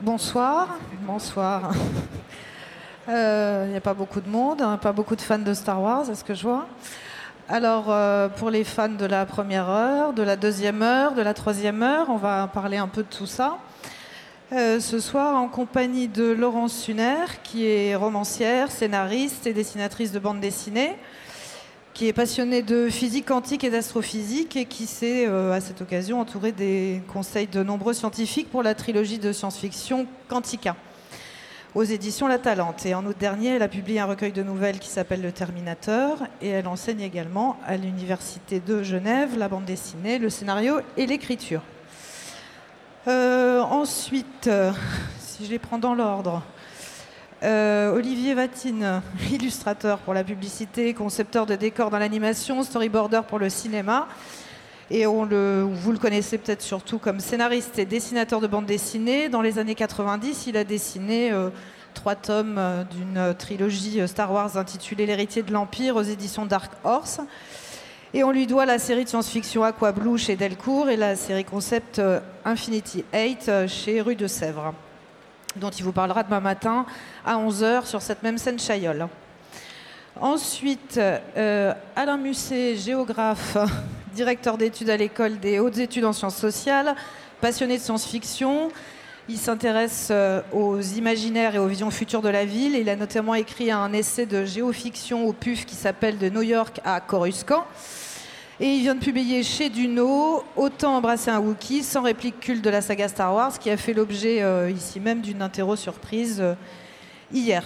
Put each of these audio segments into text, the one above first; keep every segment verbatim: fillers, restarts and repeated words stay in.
Bonsoir, bonsoir. Il euh, n'y a pas beaucoup de monde, hein, pas beaucoup de fans de Star Wars, est-ce que je vois? Alors, euh, pour les fans de la première heure, de la deuxième heure, de la troisième heure, on va parler un peu de tout ça. Euh, ce soir, en compagnie de Laurence Suner, qui est romancière, scénariste et dessinatrice de bande dessinée, qui est passionnée de physique quantique et d'astrophysique et qui s'est, euh, à cette occasion, entourée des conseils de nombreux scientifiques pour la trilogie de science-fiction Quantica, aux éditions La Talente. Et en août dernier, elle a publié un recueil de nouvelles qui s'appelle Le Terminateur, et elle enseigne également à l'Université de Genève la bande dessinée, le scénario et l'écriture. Euh, ensuite, euh, si je les prends dans l'ordre, Euh, Olivier Vatine, illustrateur pour la publicité, concepteur de décors dans l'animation, storyboarder pour le cinéma. Et on le, vous le connaissez peut-être surtout comme scénariste et dessinateur de bande dessinée. Dans les années quatre-vingt-dix, il a dessiné euh, trois tomes euh, d'une trilogie Star Wars intitulée L'héritier de l'Empire aux éditions Dark Horse. Et on lui doit la série de science-fiction Aqua Blue chez Delcourt et la série concept euh, Infinity Eight euh, chez Rue de Sèvres, dont il vous parlera demain matin à onze heures sur cette même scène Chaillol. Ensuite, euh, Alain Musset, géographe, directeur d'études à l'école des hautes études en sciences sociales, passionné de science-fiction. Il s'intéresse euh, aux imaginaires et aux visions futures de la ville. Il a notamment écrit un essai de géofiction au P U F qui s'appelle « De New York à Coruscant ». Et il vient de publier chez Duno « Autant embrasser un Wookie » sans réplique culte de la saga Star Wars, qui a fait l'objet euh, ici même d'une interro surprise euh, hier.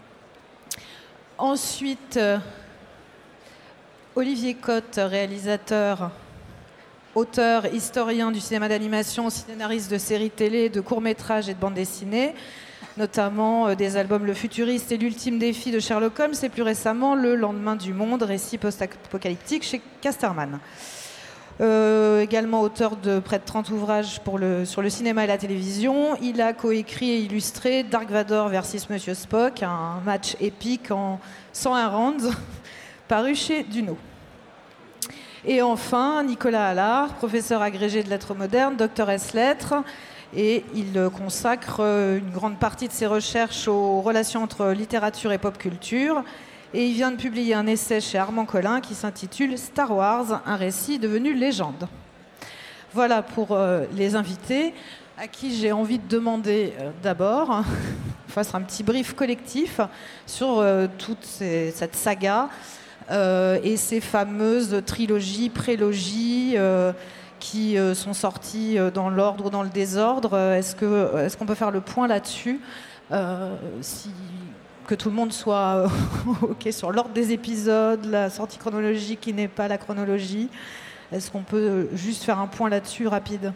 Ensuite, euh, Olivier Cotte, réalisateur, auteur, historien du cinéma d'animation, scénariste de séries télé, de courts-métrages et de bandes dessinées, notamment euh, des albums Le Futuriste et L'Ultime Défi de Sherlock Holmes, et plus récemment Le Lendemain du Monde, récit post-apocalyptique chez Casterman. Euh, également auteur de près de trente ouvrages pour le, sur le cinéma et la télévision. Il a coécrit et illustré Dark Vador versus Monsieur Spock, un match épique en cent un rounds, paru chez Duno. Et enfin, Nicolas Allard, professeur agrégé de lettres modernes, docteur ès lettres, et il consacre une grande partie de ses recherches aux relations entre littérature et pop culture. Et il vient de publier un essai chez Armand Collin qui s'intitule « Star Wars, un récit devenu légende ». Voilà pour euh, les invités, à qui j'ai envie de demander euh, d'abord qu'on fasse un petit brief collectif sur euh, toute ces, cette saga euh, et ces fameuses trilogies, prélogies, euh, qui euh, sont sortis euh, dans l'ordre ou dans le désordre. Est-ce que, est-ce qu'on peut faire le point là-dessus, euh, si, que tout le monde soit euh, OK sur l'ordre des épisodes, la sortie chronologique qui n'est pas la chronologie? Est-ce qu'on peut juste faire un point là-dessus rapide?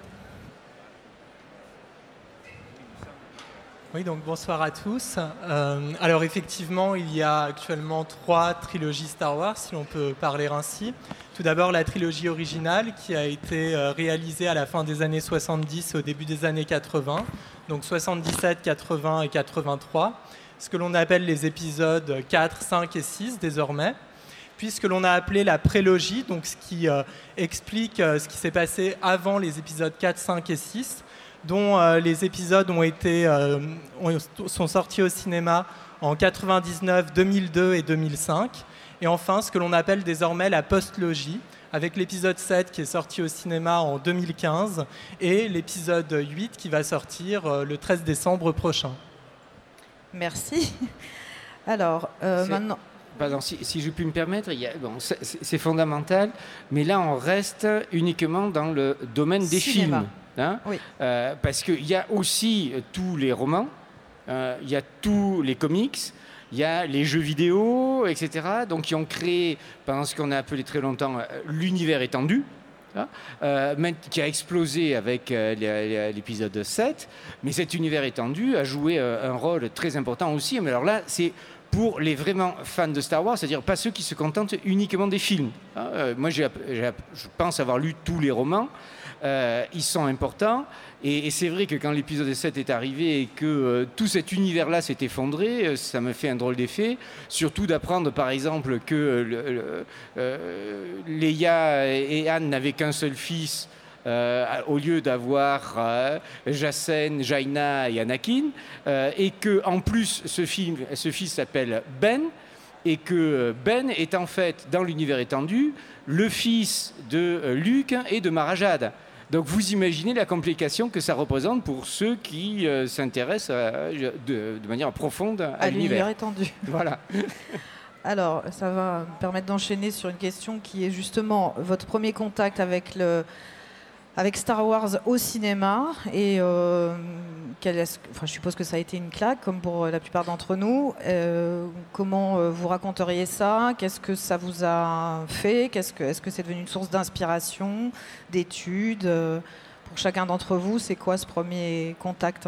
Oui, donc bonsoir à tous. Euh, alors effectivement, il y a actuellement trois trilogies Star Wars, si l'on peut parler ainsi. Tout d'abord, la trilogie originale qui a été euh, réalisée à la fin des années soixante-dix, au début des années quatre-vingts, donc soixante-dix-sept, quatre-vingts et quatre-vingt-trois, ce que l'on appelle les épisodes quatre, cinq et six désormais, puis ce que l'on a appelé la prélogie, donc ce qui euh, explique euh, ce qui s'est passé avant les épisodes quatre, cinq et six, dont euh, les épisodes ont été, euh, ont, sont sortis au cinéma en quatre-vingt-dix-neuf, deux mille deux et deux mille cinq. Et enfin, ce que l'on appelle désormais la postlogie, avec l'épisode sept qui est sorti au cinéma en deux mille quinze et l'épisode huit qui va sortir euh, le treize décembre prochain. Merci. Alors, euh, maintenant... Pardon, si, si je puis me permettre, il y a, bon, c'est, c'est fondamental, mais là, on reste uniquement dans le domaine des cinéma. films. Hein, oui. euh, parce qu'il y a aussi tous les romans, euh, il y a tous les comics, il y a les jeux vidéo, et cetera. Donc, qui ont créé, pendant ce qu'on a appelé très longtemps l'univers étendu, hein, euh, qui a explosé avec euh, l'épisode sept. Mais cet univers étendu a joué euh, un rôle très important aussi. Mais alors là, c'est pour les vraiment fans de Star Wars, c'est-à-dire pas ceux qui se contentent uniquement des films. Hein, euh, moi, j'ai, j'ai, je pense avoir lu tous les romans. Euh, ils sont importants et, et c'est vrai que quand l'épisode sept est arrivé et que euh, tout cet univers-là s'est effondré, euh, ça me fait un drôle d'effet, surtout d'apprendre par exemple que euh, le, le, euh, Leia et Anne n'avaient qu'un seul fils euh, au lieu d'avoir euh, Jacen, Jaina et Anakin, euh, et que en plus ce film, ce fils s'appelle Ben, et que Ben est en fait dans l'univers étendu le fils de euh, Luke et de Mara Jade. Donc vous imaginez la complication que ça représente pour ceux qui euh, s'intéressent à, de, de manière profonde à, à l'univers. l'univers étendu. Voilà. Alors, ça va me permettre d'enchaîner sur une question qui est justement votre premier contact avec, le, avec Star Wars au cinéma. Et euh, quel est, enfin, je suppose que ça a été une claque, comme pour la plupart d'entre nous. Euh, comment euh, vous raconteriez ça? Qu'est-ce que ça vous a fait? Qu'est-ce que, Est-ce que c'est devenu une source d'inspiration, d'études? euh, Pour chacun d'entre vous, c'est quoi ce premier contact?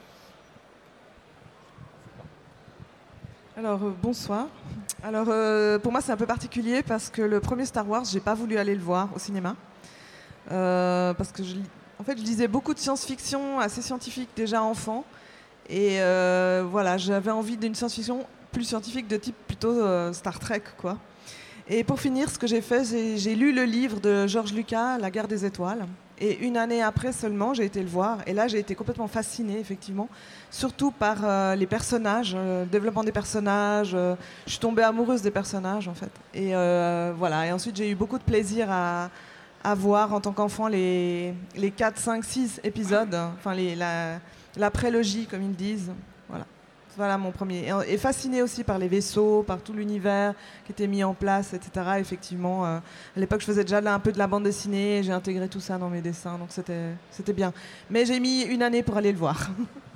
Alors, euh, bonsoir. Alors, euh, pour moi, c'est un peu particulier parce que le premier Star Wars, j'ai pas voulu aller le voir au cinéma. Euh, parce que, je, en fait, je lisais beaucoup de science-fiction assez scientifique déjà enfant. Et euh, voilà, j'avais envie d'une science-fiction plus scientifique de type plutôt euh, Star Trek, quoi. Et pour finir, ce que j'ai fait, j'ai, j'ai lu le livre de George Lucas, La guerre des étoiles. Et une année après seulement, j'ai été le voir. Et là, j'ai été complètement fascinée, effectivement. Surtout par euh, les personnages, euh, le développement des personnages. Euh, je suis tombée amoureuse des personnages, en fait. Et euh, voilà. Et ensuite, j'ai eu beaucoup de plaisir à, à voir, en tant qu'enfant, les, les quatre, cinq, six épisodes. Enfin, les, la, la prélogie, comme ils disent. Voilà. Voilà mon premier. Et, et fasciné aussi par les vaisseaux, par tout l'univers qui était mis en place, et cetera. Effectivement, euh, à l'époque, je faisais déjà là, un peu de la bande dessinée, j'ai intégré tout ça dans mes dessins, donc c'était, c'était bien. Mais j'ai mis une année pour aller le voir.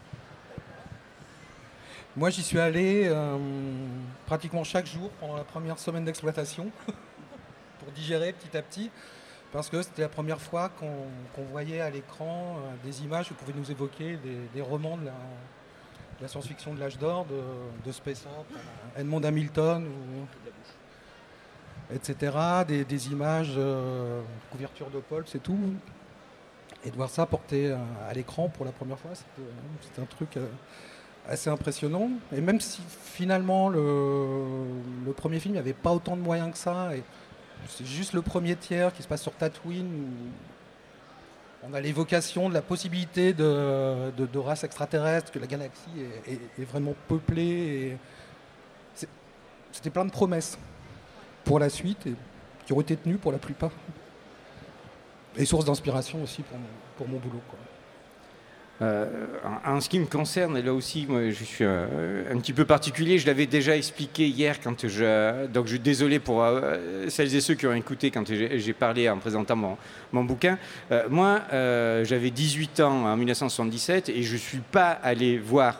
Moi, j'y suis allé euh, pratiquement chaque jour pendant la première semaine d'exploitation pour digérer petit à petit, parce que c'était la première fois qu'on, qu'on voyait à l'écran euh, des images qui pouvaient nous évoquer des, des romans de la... la science-fiction de l'âge d'or, de, de Space Opera, Edmond Hamilton, ou, et cetera. Des, des images, euh, couverture de pulp, c'est tout. Et de voir ça porté à, à l'écran pour la première fois, c'était, c'était un truc euh, assez impressionnant. Et même si finalement le, le premier film, il n'y avait pas autant de moyens que ça, et c'est juste le premier tiers qui se passe sur Tatooine, où on a l'évocation de la possibilité de, de, de races extraterrestres, que la galaxie est, est, est vraiment peuplée. Et c'est, c'était plein de promesses pour la suite, et qui ont été tenues pour la plupart. Et source d'inspiration aussi pour mon, pour mon boulot, quoi. Euh, en, en ce qui me concerne, et là aussi, moi, je suis un, un petit peu particulier. Je l'avais déjà expliqué hier quand je. Donc, je suis désolé pour euh, celles et ceux qui ont écouté quand j'ai, j'ai parlé en présentant mon, mon bouquin. Euh, moi, euh, j'avais dix-huit ans en dix-neuf cent soixante-dix-sept et je ne suis pas allé voir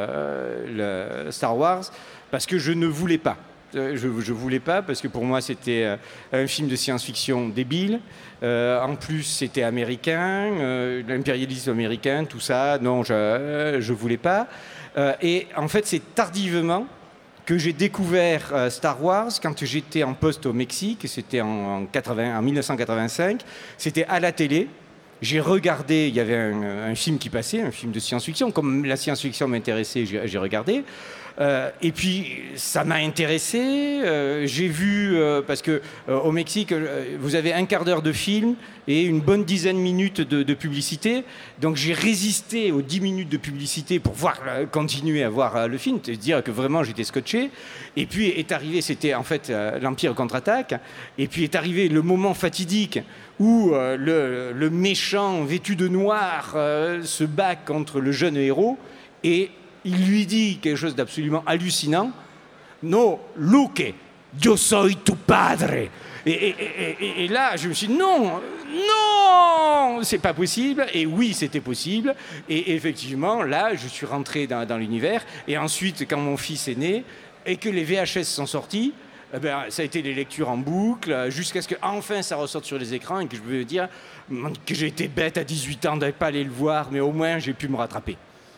euh, le Star Wars parce que je ne voulais pas. Je ne voulais pas parce que pour moi c'était un film de science-fiction débile. Euh, en plus c'était américain, euh, l'impérialisme américain, tout ça. Non, je ne voulais pas. Euh, et en fait c'est tardivement que j'ai découvert euh, Star Wars quand j'étais en poste au Mexique. C'était en, en, quatre-vingts, en dix-neuf cent quatre-vingt-cinq. C'était à la télé. J'ai regardé, il y avait un, un film qui passait, un film de science-fiction. Comme la science-fiction m'intéressait, j'ai, j'ai regardé. Euh, et puis, ça m'a intéressé. Euh, j'ai vu, euh, parce que euh, au Mexique, euh, vous avez un quart d'heure de film et une bonne dizaine de minutes de, de publicité. Donc, j'ai résisté aux dix minutes de publicité pour voir, euh, continuer à voir euh, le film, c'est-à-dire que vraiment, j'étais scotché. Et puis, est arrivé, c'était en fait euh, l'Empire contre-attaque. Et puis, est arrivé le moment fatidique où euh, le, le méchant vêtu de noir euh, se bat contre le jeune héros et il lui dit quelque chose d'absolument hallucinant. No, Luke, yo soy tu padre. Et, et, et, et là, je me suis dit, non, non, c'est pas possible. Et oui, c'était possible. Et effectivement, là, je suis rentré dans, dans l'univers. Et ensuite, quand mon fils est né et que les V H S sont sortis, eh ben, ça a été les lectures en boucle, jusqu'à ce qu'enfin ça ressorte sur les écrans et que je veux dire que j'ai été bête à dix-huit ans d'aller pas aller le voir, mais au moins j'ai pu me rattraper.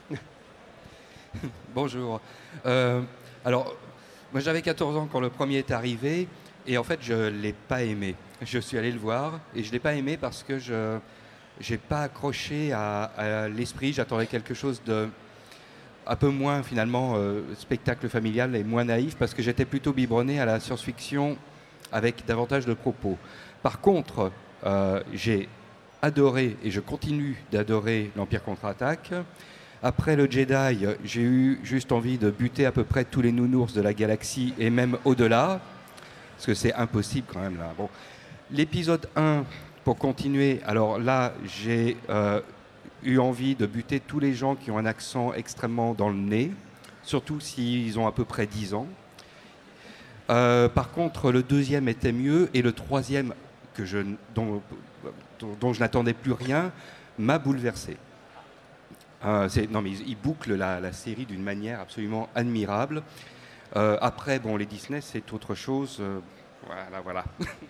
Bonjour. Euh, alors, moi j'avais quatorze ans quand le premier est arrivé et en fait je ne l'ai pas aimé. Je suis allé le voir et je ne l'ai pas aimé parce que je n'ai pas accroché à, à l'esprit. J'attendais quelque chose de un peu moins finalement euh, spectacle familial et moins naïf parce que j'étais plutôt biberonné à la science-fiction avec davantage de propos. Par contre, euh, j'ai adoré et je continue d'adorer l'Empire contre-attaque. Après le Jedi, j'ai eu juste envie de buter à peu près tous les nounours de la galaxie et même au-delà, parce que c'est impossible quand même là. Bon. L'épisode un, pour continuer, alors là, j'ai euh, eu envie de buter tous les gens qui ont un accent extrêmement dans le nez, surtout s'ils ont à peu près dix ans. Euh, par contre, le deuxième était mieux et le troisième, que je, dont, dont, dont je n'attendais plus rien, m'a bouleversé. Euh, non, mais ils, ils bouclent la, la série d'une manière absolument admirable. Euh, après, bon, les Disney, c'est autre chose. Euh, voilà, voilà.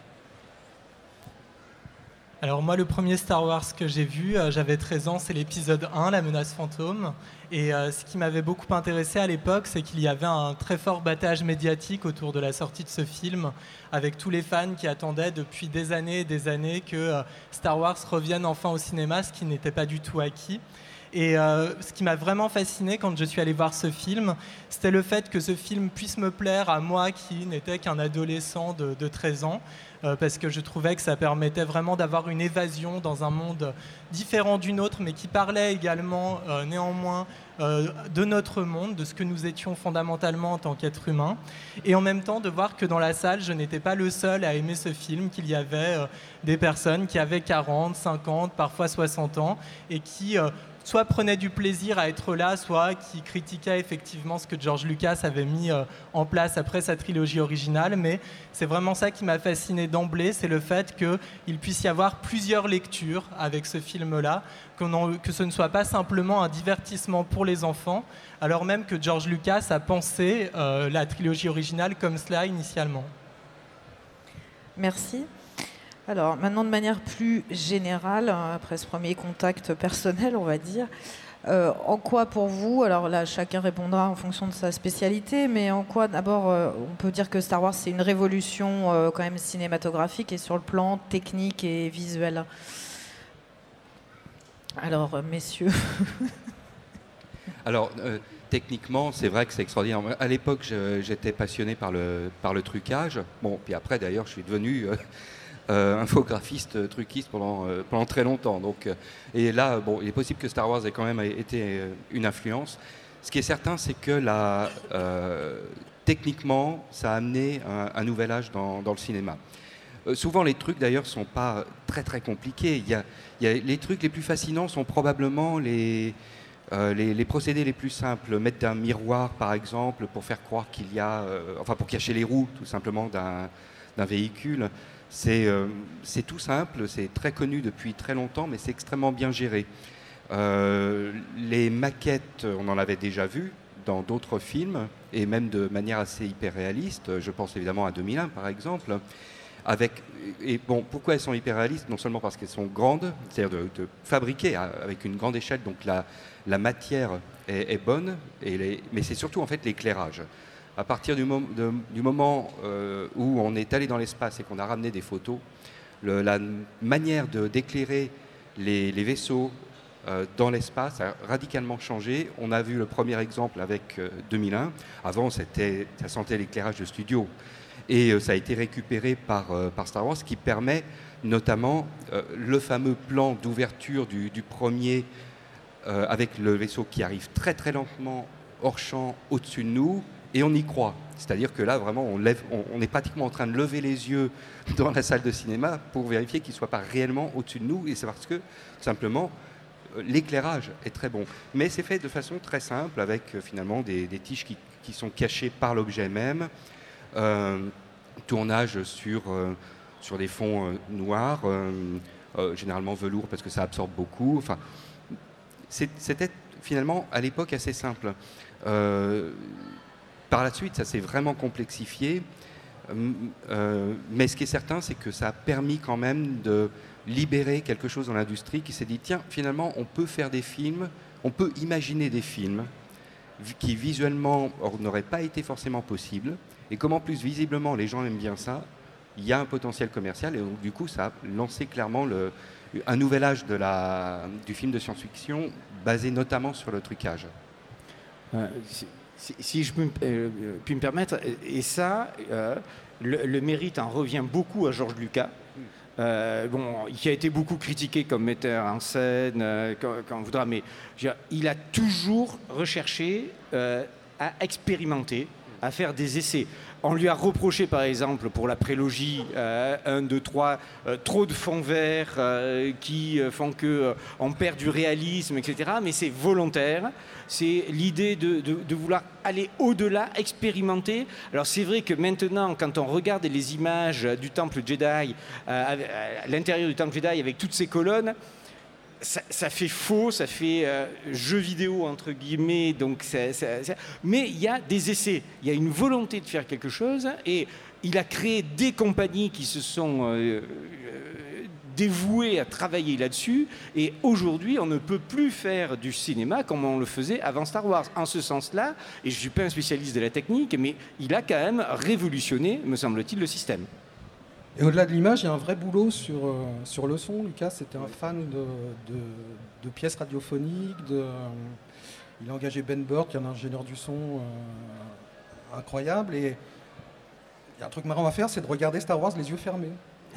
Alors moi, le premier Star Wars que j'ai vu, euh, j'avais treize ans, c'est l'épisode un, La menace fantôme. Et euh, ce qui m'avait beaucoup intéressé à l'époque, c'est qu'il y avait un très fort battage médiatique autour de la sortie de ce film, avec tous les fans qui attendaient depuis des années et des années que euh, Star Wars revienne enfin au cinéma, ce qui n'était pas du tout acquis. Et euh, ce qui m'a vraiment fasciné quand je suis allé voir ce film, c'était le fait que ce film puisse me plaire à moi qui n'étais qu'un adolescent de, de treize ans, euh, parce que je trouvais que ça permettait vraiment d'avoir une évasion dans un monde différent du nôtre, mais qui parlait également euh, néanmoins euh, de notre monde, de ce que nous étions fondamentalement en tant qu'êtres humains, et en même temps de voir que dans la salle, je n'étais pas le seul à aimer ce film, qu'il y avait euh, des personnes qui avaient quarante, cinquante, parfois soixante ans, et qui... Euh, soit prenaient du plaisir à être là, soit qui critiquaient effectivement ce que George Lucas avait mis euh, en place après sa trilogie originale. Mais c'est vraiment ça qui m'a fasciné d'emblée, c'est le fait qu'il puisse y avoir plusieurs lectures avec ce film-là, qu'on en, que ce ne soit pas simplement un divertissement pour les enfants, alors même que George Lucas a pensé euh, la trilogie originale comme cela initialement. Merci. Alors maintenant, de manière plus générale, après ce premier contact personnel, on va dire, euh, en quoi pour vous, alors là chacun répondra en fonction de sa spécialité, mais en quoi d'abord euh, on peut dire que Star Wars c'est une révolution euh, quand même cinématographique et sur le plan technique et visuel. Alors euh, messieurs. Alors euh, techniquement c'est vrai que c'est extraordinaire. À l'époque je, j'étais passionné par le, par le trucage. Bon, puis après d'ailleurs je suis devenu... Euh, Euh, infographiste, truquiste pendant, euh, pendant très longtemps. Donc, euh, et là, bon, il est possible que Star Wars ait quand même été euh, une influence. Ce qui est certain, c'est que la, euh, techniquement, ça a amené un, un nouvel âge dans, dans le cinéma. Euh, souvent, les trucs, d'ailleurs, ne sont pas très, très compliqués. Il y a, il y a, les trucs les plus fascinants sont probablement les, euh, les, les procédés les plus simples. Mettre un miroir, par exemple, pour faire croire qu'il y a... Euh, enfin, pour cacher les roues, tout simplement, d'un, d'un véhicule. C'est, euh, c'est tout simple, c'est très connu depuis très longtemps, mais c'est extrêmement bien géré. Euh, les maquettes, on en avait déjà vu dans d'autres films, et même de manière assez hyper réaliste. Je pense évidemment à deux mille un, par exemple. Avec, et bon, pourquoi elles sont hyper réalistes? Non seulement parce qu'elles sont grandes, c'est-à-dire de, de fabriquer avec une grande échelle, donc la, la matière est, est bonne, et les, mais c'est surtout en fait l'éclairage. À partir du, mom- de, du moment euh, où on est allé dans l'espace et qu'on a ramené des photos, le, la manière de, d'éclairer les, les vaisseaux euh, dans l'espace a radicalement changé. On a vu le premier exemple avec euh, deux mille un. Avant, c'était, ça sentait l'éclairage de studio. Et euh, ça a été récupéré par, euh, par Star Wars, ce qui permet notamment euh, le fameux plan d'ouverture du, du premier euh, avec le vaisseau qui arrive très très lentement hors champ au-dessus de nous. Et on y croit. C'est-à-dire que là, vraiment, on, lève, on, on est pratiquement en train de lever les yeux dans la salle de cinéma pour vérifier qu'il ne soit pas réellement au-dessus de nous. Et c'est parce que, simplement, euh, l'éclairage est très bon. Mais c'est fait de façon très simple, avec euh, finalement des, des tiges qui, qui sont cachées par l'objet même. Euh, tournage sur, euh, sur des fonds euh, noirs, euh, euh, généralement velours parce que ça absorbe beaucoup. Enfin, c'est, c'était finalement, à l'époque, assez simple. Euh, Par la suite, ça s'est vraiment complexifié, euh, mais ce qui est certain, c'est que ça a permis quand même de libérer quelque chose dans l'industrie qui s'est dit, tiens, finalement, on peut faire des films, on peut imaginer des films qui visuellement n'auraient pas été forcément possibles, et comme en plus, visiblement, les gens aiment bien ça, il y a un potentiel commercial, et donc, du coup, ça a lancé clairement le, un nouvel âge de la, du film de science-fiction, basé notamment sur le trucage. Euh, Si, si je puis, euh, puis me permettre, et ça, euh, le, le mérite en revient beaucoup à George Lucas, euh, bon, qui a été beaucoup critiqué comme metteur en scène, euh, quand, quand on voudra, mais je veux dire, il a toujours recherché euh, à expérimenter, à faire des essais. On lui a reproché, par exemple, pour la prélogie euh, un, deux, trois, euh, trop de fonds verts euh, qui euh, font qu'on euh, perd du réalisme, et cetera. Mais c'est volontaire. C'est l'idée de, de, de vouloir aller au-delà, expérimenter. Alors c'est vrai que maintenant, quand on regarde les images du temple Jedi, euh, à l'intérieur du temple Jedi avec toutes ces colonnes, Ça, ça fait faux, ça fait euh, jeu vidéo entre guillemets, donc ça, ça, ça... mais il y a des essais, il y a une volonté de faire quelque chose, et il a créé des compagnies qui se sont euh, euh, dévouées à travailler là-dessus, et aujourd'hui on ne peut plus faire du cinéma comme on le faisait avant Star Wars. En ce sens-là, et je ne suis pas un spécialiste de la technique, mais il a quand même révolutionné, me semble-t-il, le système. Et au-delà de l'image, il y a un vrai boulot sur, euh, sur le son. Lucas était un fan de, de, de pièces radiophoniques. De, euh, il a engagé Ben Burtt, qui est un ingénieur du son euh, incroyable. Et il y a un truc marrant à faire, c'est de regarder Star Wars les yeux fermés.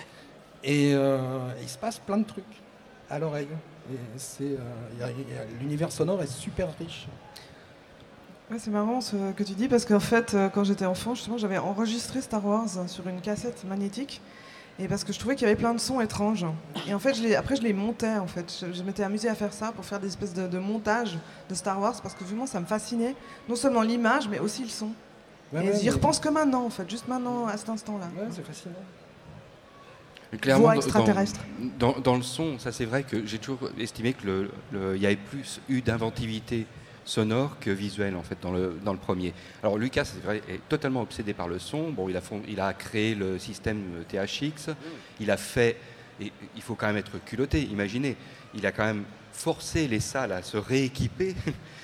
Et euh, il se passe plein de trucs à l'oreille. Et c'est, euh, y a, y a, l'univers sonore est super riche. Ouais, c'est marrant ce que tu dis, parce qu'en fait, quand j'étais enfant, justement, j'avais enregistré Star Wars sur une cassette magnétique, et parce que je trouvais qu'il y avait plein de sons étranges. Et en fait, je les, après, je les montais, en fait. Je, je m'étais amusée à faire ça, pour faire des espèces de, de montage de Star Wars, parce que vraiment, ça me fascinait. Non seulement l'image, mais aussi le son. Ouais, et ouais, j'y repense que maintenant, en fait, juste maintenant, à cet instant-là. Ouais, c'est fascinant. Clairement, Voix extraterrestre. Dans, dans, dans le son, ça c'est vrai que j'ai toujours estimé qu'il le, le, y avait plus eu d'inventivité sonore que visuel en fait dans le, dans le premier. Alors Lucas c'est vrai, est totalement obsédé par le son. Bon, il a, fond, il a créé le système T H X, il a fait, et il faut quand même être culotté, imaginez, il a quand même forcé les salles à se rééquiper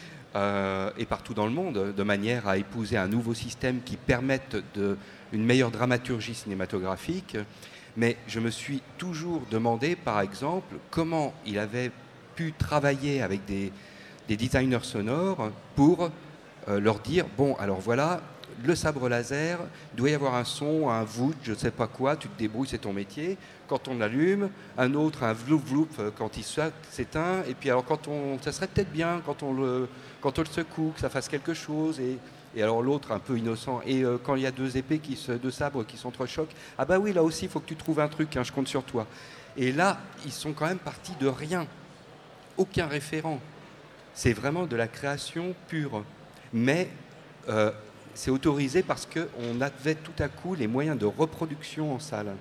euh, et partout dans le monde, de manière à épouser un nouveau système qui permette de, une meilleure dramaturgie cinématographique. Mais je me suis toujours demandé, par exemple, comment il avait pu travailler avec des des designers sonores pour euh, leur dire, bon, alors voilà, le sabre laser, il doit y avoir un son, un voûte, je ne sais pas quoi, tu te débrouilles, c'est ton métier. Quand on l'allume, un autre, un vloup vloup, quand il s'éteint, et puis alors quand on, ça serait peut-être bien quand on le, quand on le secoue, que ça fasse quelque chose, et, et alors l'autre un peu innocent, et euh, quand il y a deux épées, qui se, deux sabres qui s'entrechoquent, ah bah oui, là aussi, il faut que tu trouves un truc, hein, je compte sur toi. Et là, ils sont quand même partis de rien, aucun référent. C'est vraiment de la création pure. Mais euh, c'est autorisé parce qu'on avait tout à coup les moyens de reproduction en salle.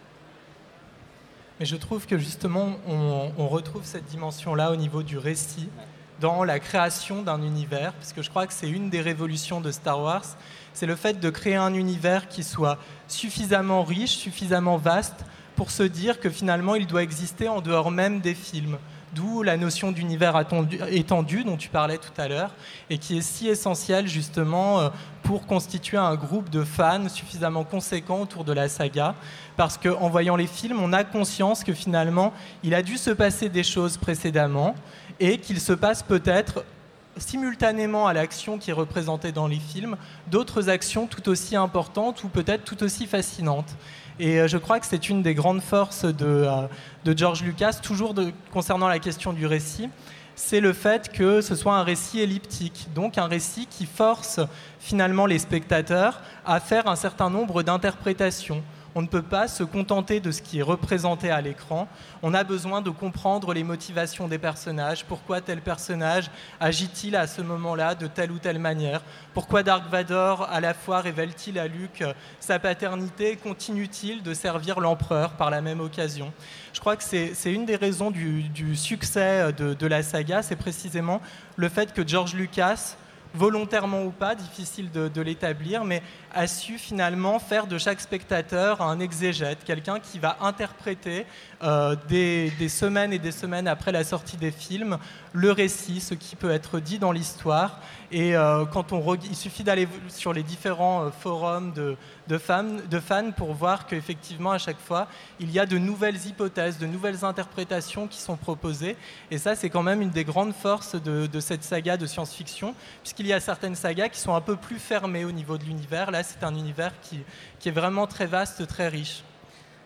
Mais je trouve que justement, on, on retrouve cette dimension-là au niveau du récit, dans la création d'un univers, parce que je crois que c'est une des révolutions de Star Wars, c'est le fait de créer un univers qui soit suffisamment riche, suffisamment vaste, pour se dire que finalement, il doit exister en dehors même des films. D'où la notion d'univers étendu dont tu parlais tout à l'heure et qui est si essentielle justement pour constituer un groupe de fans suffisamment conséquent autour de la saga, parce qu'en voyant les films, on a conscience que finalement, il a dû se passer des choses précédemment et qu'il se passe peut-être simultanément à l'action qui est représentée dans les films, d'autres actions tout aussi importantes ou peut-être tout aussi fascinantes. Et je crois que c'est une des grandes forces de, de George Lucas, toujours de, concernant la question du récit, c'est le fait que ce soit un récit elliptique, donc un récit qui force finalement les spectateurs à faire un certain nombre d'interprétations. On ne peut pas se contenter de ce qui est représenté à l'écran. On a besoin de comprendre les motivations des personnages. Pourquoi tel personnage agit-il à ce moment-là de telle ou telle manière? Pourquoi Dark Vador, à la fois, révèle-t-il à Luke sa paternité? Continue-t-il de servir l'empereur par la même occasion? Je crois que c'est, c'est une des raisons du, du succès de, de la saga. C'est précisément le fait que George Lucas, volontairement ou pas, difficile de, de l'établir, mais a su finalement faire de chaque spectateur un exégète, quelqu'un qui va interpréter euh, des, des semaines et des semaines après la sortie des films le récit, ce qui peut être dit dans l'histoire. Et euh, quand on reg... il suffit d'aller sur les différents euh, forums de, de, fans, de fans pour voir qu'effectivement, à chaque fois, il y a de nouvelles hypothèses, de nouvelles interprétations qui sont proposées. Et ça, c'est quand même une des grandes forces de, de cette saga de science-fiction, puisqu'il y a certaines sagas qui sont un peu plus fermées au niveau de l'univers. Là, c'est un univers qui, qui est vraiment très vaste, très riche.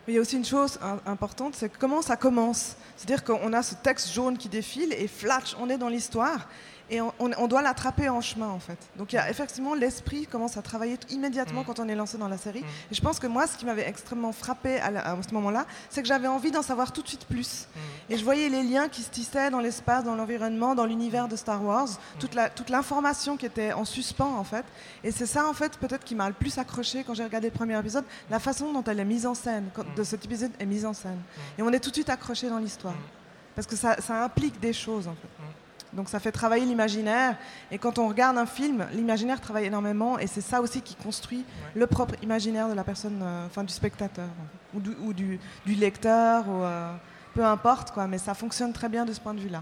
Mais il y a aussi une chose importante, c'est comment ça commence. C'est-à-dire qu'on a ce texte jaune qui défile et flatch, on est dans l'histoire et on, on, on doit l'attraper en chemin en fait. Donc il y a effectivement l'esprit commence à travailler immédiatement mmh. quand on est lancé dans la série. Mmh. Et je pense que moi, ce qui m'avait extrêmement frappé à, la, à ce moment-là, c'est que j'avais envie d'en savoir tout de suite plus. Mmh. Et je voyais les liens qui se tissaient dans l'espace, dans l'environnement, dans l'univers de Star Wars, mmh. toute, la, toute l'information qui était en suspens en fait. Et c'est ça en fait peut-être qui m'a le plus accroché quand j'ai regardé le premier épisode, la façon dont elle est mise en scène, quand, de cet épisode est mise en scène. Mmh. Et on est tout de suite accroché dans l'histoire. Mmh. Parce que ça, ça implique des choses en fait. Mmh. Donc ça fait travailler l'imaginaire, et quand on regarde un film, l'imaginaire travaille énormément, et c'est ça aussi qui construit ouais. le propre imaginaire de la personne, euh, enfin du spectateur, ou du, ou du, du lecteur, ou, euh, peu importe, quoi, mais ça fonctionne très bien de ce point de vue-là.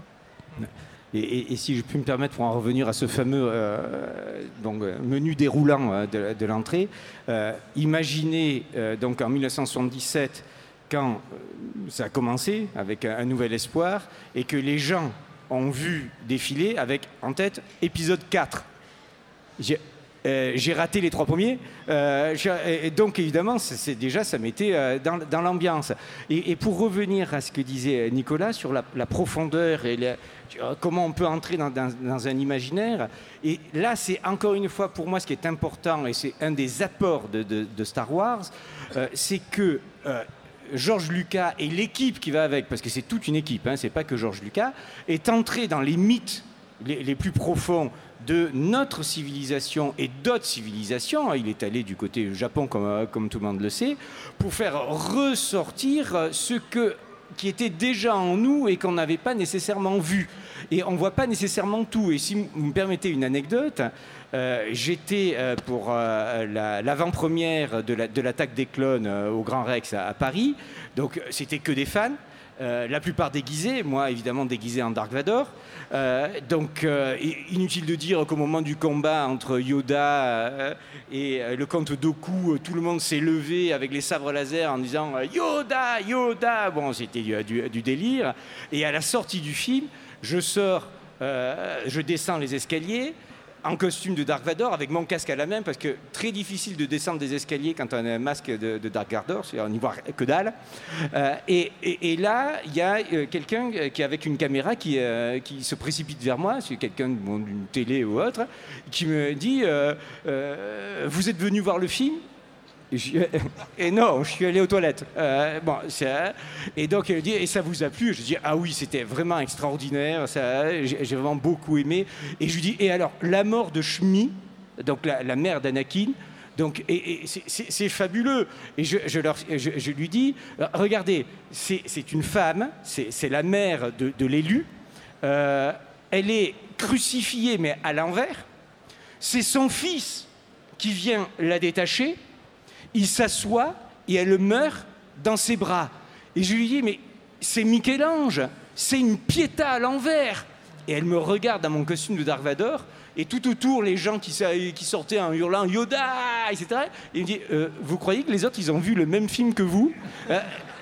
Et, et, et si je puis me permettre, pour en revenir à ce fameux euh, donc, menu déroulant euh, de, de l'entrée, euh, imaginez euh, donc en mille neuf cent soixante-dix-sept, quand euh, ça a commencé avec un, un nouvel espoir, et que les gens ont vu défiler avec en tête épisode quatre. J'ai, euh, j'ai raté les trois premiers, euh, et donc évidemment, c'est, c'est déjà ça mettait euh, dans, dans l'ambiance. Et, et pour revenir à ce que disait Nicolas sur la, la profondeur et la, comment on peut entrer dans, dans, dans un imaginaire, et là c'est encore une fois pour moi ce qui est important, et c'est un des apports de, de, de Star Wars, euh, c'est que euh, George Lucas et l'équipe qui va avec, parce que c'est toute une équipe, hein, c'est pas que George Lucas, est entré dans les mythes les, les plus profonds de notre civilisation et d'autres civilisations. Il est allé du côté du Japon, comme, comme tout le monde le sait, pour faire ressortir ce que, qui était déjà en nous et qu'on n'avait pas nécessairement vu. Et on ne voit pas nécessairement tout. Et si vous me permettez une anecdote, euh, j'étais euh, pour euh, la, l'avant-première de, la, de l'attaque des clones euh, au Grand Rex à, à Paris. Donc c'était que des fans, euh, la plupart déguisés, moi évidemment déguisé en Dark Vador. Euh, donc euh, inutile de dire qu'au moment du combat entre Yoda euh, et euh, le comte Dooku, euh, tout le monde s'est levé avec les sabres laser en disant euh, Yoda, Yoda. Bon, c'était du, du, du délire. Et à la sortie du film, je sors, euh, je descends les escaliers en costume de Dark Vador avec mon casque à la main, parce que très difficile de descendre des escaliers quand on a un masque de, de Dark Vador, on n'y voit que dalle. Euh, et, et, et là, il y a euh, quelqu'un qui avec une caméra qui, euh, qui se précipite vers moi, c'est quelqu'un bon, d'une télé ou autre, qui me dit euh, euh, vous êtes venu voir le film ? Et, je, et non, je suis allé aux toilettes. Euh, bon, c'est, et donc elle dit, et ça vous a plu ? Je dis, ah oui, c'était vraiment extraordinaire, ça, j'ai, j'ai vraiment beaucoup aimé. Et je lui dis, et alors, la mort de Shmi, donc la, la mère d'Anakin, donc, et, et c'est, c'est, c'est fabuleux. Et je, je, leur, je, je lui dis, regardez, c'est, c'est une femme, c'est, c'est la mère de, de l'élu, euh, elle est crucifiée, mais à l'envers. C'est son fils qui vient la détacher. Il s'assoit et elle meurt dans ses bras. Et je lui dis, mais c'est Michel-Ange, c'est une Pietà à l'envers. Et elle me regarde dans mon costume de Dark Vador, et tout autour, les gens qui, qui sortaient en hurlant Yoda, et cetera. Et il me dit, euh, vous croyez que les autres, ils ont vu le même film que vous ? euh,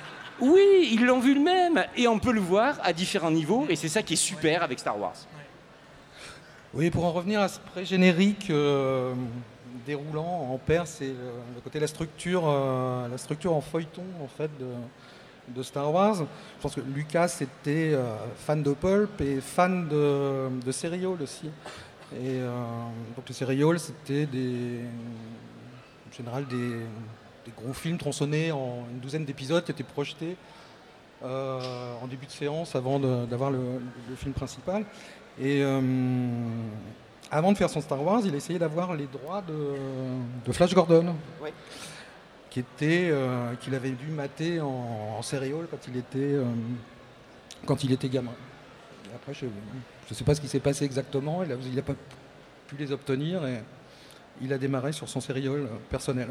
Oui, ils l'ont vu le même. Et on peut le voir à différents niveaux, et c'est ça qui est super avec Star Wars. Oui, pour en revenir à ce pré-générique euh, déroulant en paire, c'est le, le côté la structure, euh, la structure en feuilleton en fait de, de Star Wars. Je pense que Lucas était euh, fan de pulp et fan de, de serial aussi. Et euh, donc les serials, c'était des, en général des, des gros films tronçonnés en une douzaine d'épisodes qui étaient projetés euh, en début de séance avant de, d'avoir le, le film principal. Et euh, avant de faire son Star Wars, il a essayé d'avoir les droits de, de Flash Gordon, oui. qui était, euh, qu'il avait dû mater en, en serial quand il était, euh, quand il était gamin. Et après, je ne sais pas ce qui s'est passé exactement, il n'a pas pu les obtenir et il a démarré sur son serial personnel.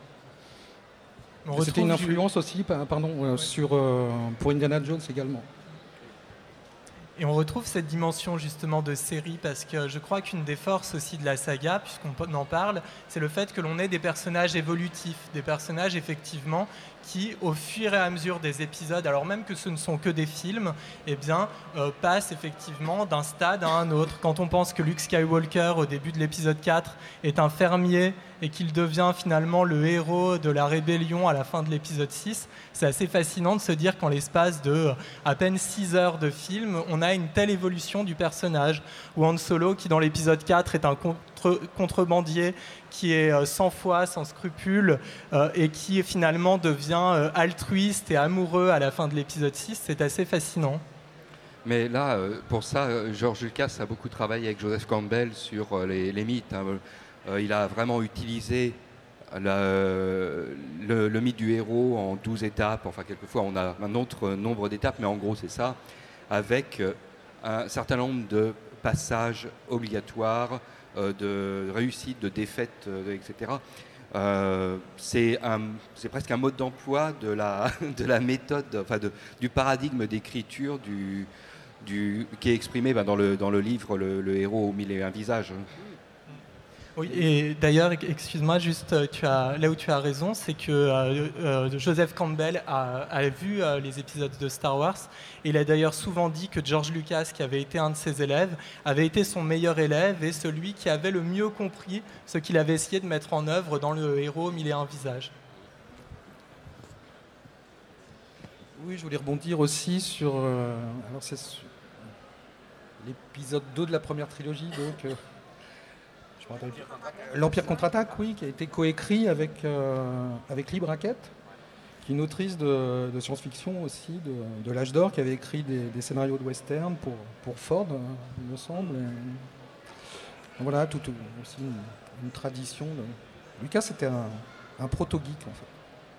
C'était une influence du... aussi pardon, ouais. sur, euh, pour Indiana Jones également. Et on retrouve cette dimension justement de série parce que je crois qu'une des forces aussi de la saga, puisqu'on en parle, c'est le fait que l'on ait des personnages évolutifs, des personnages effectivement qui, au fur et à mesure des épisodes, alors même que ce ne sont que des films, eh bien, euh, passent effectivement d'un stade à un autre. Quand on pense que Luke Skywalker, au début de l'épisode quatre, est un fermier et qu'il devient finalement le héros de la rébellion à la fin de l'épisode six, c'est assez fascinant de se dire qu'en l'espace de à peine six heures de film, on a une telle évolution du personnage. Ou Han Solo, qui dans l'épisode quatre est un contre- contrebandier qui est euh, sans foi, sans scrupules, euh, et qui finalement devient euh, altruiste et amoureux à la fin de l'épisode six, c'est assez fascinant. Mais là, euh, pour ça, euh, George Lucas a beaucoup travaillé avec Joseph Campbell sur euh, les, les mythes. Hein. Euh, il a vraiment utilisé la, le, le mythe du héros en douze étapes. Enfin, quelquefois, on a un autre nombre d'étapes, mais en gros, c'est ça, avec euh, un certain nombre de passages obligatoires, euh, de réussites, de défaites, euh, et cetera. Euh, c'est, un, c'est presque un mode d'emploi de la, de la méthode, enfin de, du paradigme d'écriture du, du, qui est exprimé ben, dans, le, dans le livre le, le héros aux mille et un visages. Oui, et d'ailleurs, excuse-moi, juste tu as, là où tu as raison, c'est que euh, euh, Joseph Campbell a, a vu euh, les épisodes de Star Wars. Et il a d'ailleurs souvent dit que George Lucas, qui avait été un de ses élèves, avait été son meilleur élève et celui qui avait le mieux compris ce qu'il avait essayé de mettre en œuvre dans le héros aux mille et un visages. Oui, je voulais rebondir aussi sur, euh, alors c'est sur l'épisode deux de la première trilogie, donc... Euh, Je me rappelle. L'Empire contre-attaque, oui, qui a été coécrit avec, euh, avec Lee Brackett, qui est une autrice de, de science-fiction aussi, de, de l'âge d'or, qui avait écrit des, des scénarios de western pour, pour Ford, il me semble. Et voilà, tout, tout, aussi une, une tradition. De... Lucas, c'était un, un proto-geek, en fait.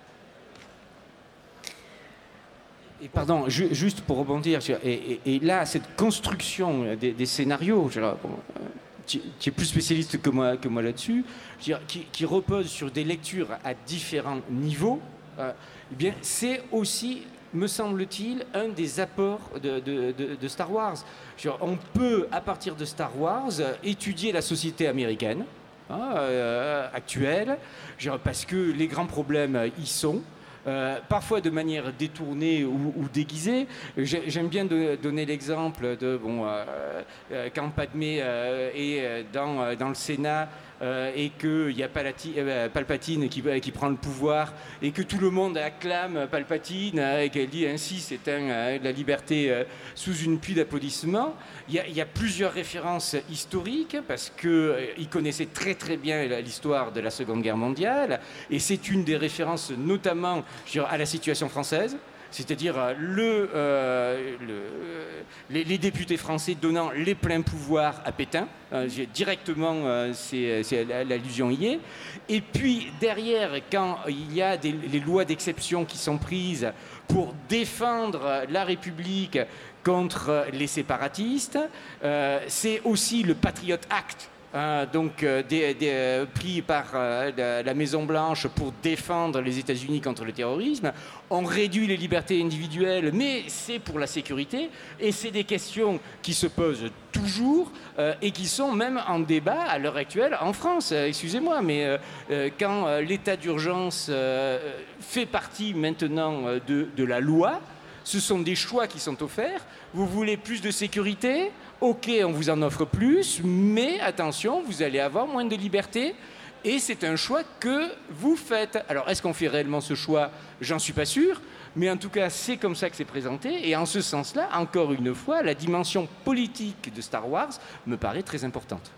Et pardon, ju- juste pour rebondir, et, et, et là, cette construction des, des scénarios, je, bon, tu, tu es plus spécialiste que moi, que moi là-dessus, je veux dire, qui, qui repose sur des lectures à différents niveaux, euh, eh bien, c'est aussi, me semble-t-il, un des apports de, de, de, de Star Wars. Je veux dire, on peut, à partir de Star Wars, étudier la société américaine hein, euh, actuelle, je veux dire, parce que les grands problèmes y sont. Euh, parfois de manière détournée ou, ou déguisée. J'aime bien de, donner l'exemple de bon, euh, euh, quand Padmé euh, est dans, dans le Sénat euh, et qu'il y a Palati, euh, Palpatine qui, qui prend le pouvoir et que tout le monde acclame Palpatine euh, et qu'elle dit ainsi s'éteint euh, la liberté euh, sous une pluie d'applaudissements. Il y, y a plusieurs références historiques parce qu'il euh, connaissait très très bien l'histoire de la Seconde Guerre mondiale et c'est une des références notamment à la situation française, c'est-à-dire le, euh, le, les, les députés français donnant les pleins pouvoirs à Pétain. Euh, directement, euh, c'est, c'est, l'allusion y est. Et puis, derrière, quand il y a des, les lois d'exception qui sont prises pour défendre la République contre les séparatistes, euh, c'est aussi le Patriot Act. Euh, donc euh, des, des, euh, pris par euh, la, la Maison-Blanche pour défendre les États-Unis contre le terrorisme. On réduit les libertés individuelles, mais c'est pour la sécurité. Et c'est des questions qui se posent toujours euh, et qui sont même en débat à l'heure actuelle en France. Euh, excusez-moi, mais euh, euh, quand euh, l'état d'urgence euh, fait partie maintenant euh, de, de la loi, ce sont des choix qui sont offerts. Vous voulez plus de sécurité ? Ok, on vous en offre plus, mais attention, vous allez avoir moins de liberté. Et c'est un choix que vous faites. Alors, est-ce qu'on fait réellement ce choix ? J'en suis pas sûr. Mais en tout cas, c'est comme ça que c'est présenté. Et en ce sens-là, encore une fois, la dimension politique de Star Wars me paraît très importante.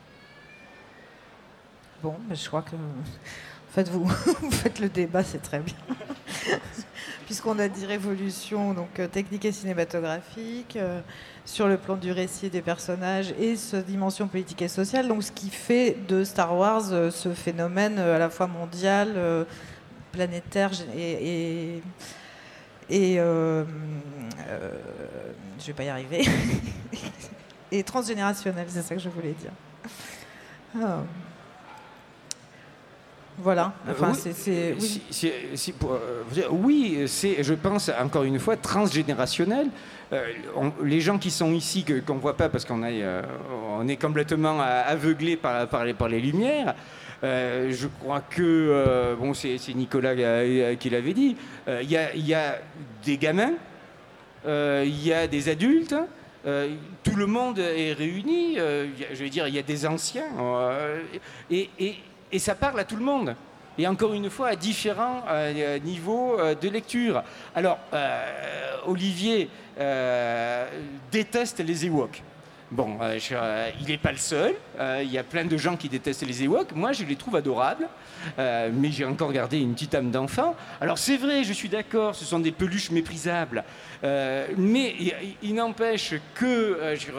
Bon, mais je crois que... En fait, vous, vous faites le débat, c'est très bien. Puisqu'on a dit révolution, donc euh, technique et cinématographique, euh, sur le plan du récit des personnages et cette dimension politique et sociale, donc ce qui fait de Star Wars euh, ce phénomène euh, à la fois mondial, euh, planétaire et... et, et euh, euh, je vais pas y arriver, et transgénérationnel, c'est ça que je voulais dire. Oh. Voilà. Enfin, oui, c'est, c'est- oui. si- si- si- pour, euh, oui, c'est, je pense, encore une fois, transgénérationnel. Euh, on- les gens qui sont ici, que, qu'on ne voit pas parce qu'on est, euh, on est complètement aveuglés par, par, les, par les lumières, euh, je crois que, euh, bon, c'est, c'est Nicolas euh, qui l'avait dit, il euh, y, a, y a des gamins, il euh, y a des adultes, euh, tout le monde est réuni, euh, y a, je veux dire, il y a des anciens, euh, et, et Et ça parle à tout le monde. Et encore une fois, à différents euh, niveaux euh, de lecture. Alors, euh, Olivier euh, déteste les Ewoks. Bon, euh, je, euh, il n'est pas le seul. Euh, il y a plein de gens qui détestent les Ewoks. Moi, je les trouve adorables. Euh, mais j'ai encore gardé une petite âme d'enfant. Alors, c'est vrai, je suis d'accord, ce sont des peluches méprisables. Euh, mais il, il n'empêche que euh, je,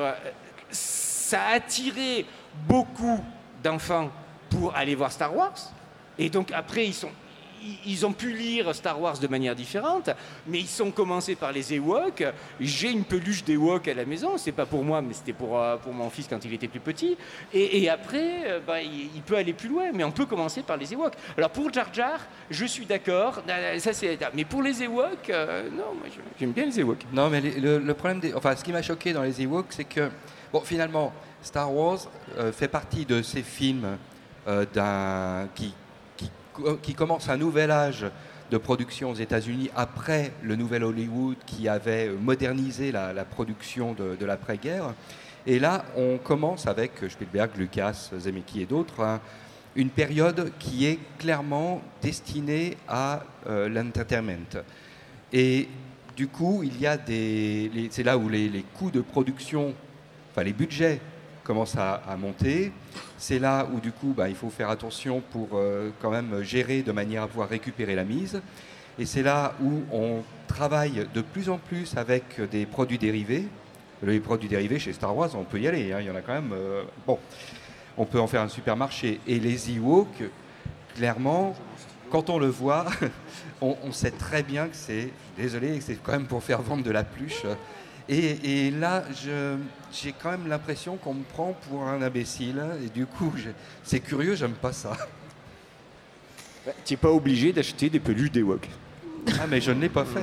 ça a attiré beaucoup d'enfants pour aller voir Star Wars. Et donc après, ils, sont, ils ont pu lire Star Wars de manière différente, mais ils sont commencés par les Ewoks. J'ai une peluche d'Ewok à la maison, c'est pas pour moi, mais c'était pour, pour mon fils quand il était plus petit. Et, et après, bah, il, il peut aller plus loin, mais on peut commencer par les Ewoks. Alors pour Jar Jar, je suis d'accord, ça c'est, mais pour les Ewoks, euh, non, moi j'aime bien les Ewoks. Non, mais le, le problème, des, enfin, ce qui m'a choqué dans les Ewoks, c'est que, bon, finalement, Star Wars euh, fait partie de ces films Euh, d'un, qui, qui, qui commence un nouvel âge de production aux États-Unis après le nouvel Hollywood qui avait modernisé la, la production de, de l'après-guerre. Et là, on commence avec Spielberg, Lucas, Zemeckis et d'autres, hein, une période qui est clairement destinée à euh, l'entertainment. Et du coup, il y a des, les, c'est là où les, les coûts de production, enfin les budgets, commence à, à monter. C'est là où du coup bah, il faut faire attention pour euh, quand même gérer de manière à pouvoir récupérer la mise. Et c'est là où on travaille de plus en plus avec des produits dérivés. Les produits dérivés chez Star Wars, on peut y aller, hein, il y en a quand même. Euh, bon, on peut en faire un supermarché. Et les Ewoks, clairement, quand on le voit, on, on sait très bien que c'est, désolé, c'est quand même pour faire vendre de la pluche. Et, et là, je, j'ai quand même l'impression qu'on me prend pour un imbécile. Et du coup, je, c'est curieux, j'aime pas ça. Tu n'es pas obligé d'acheter des peluches d'Ewok. Ah, mais je ne l'ai pas fait.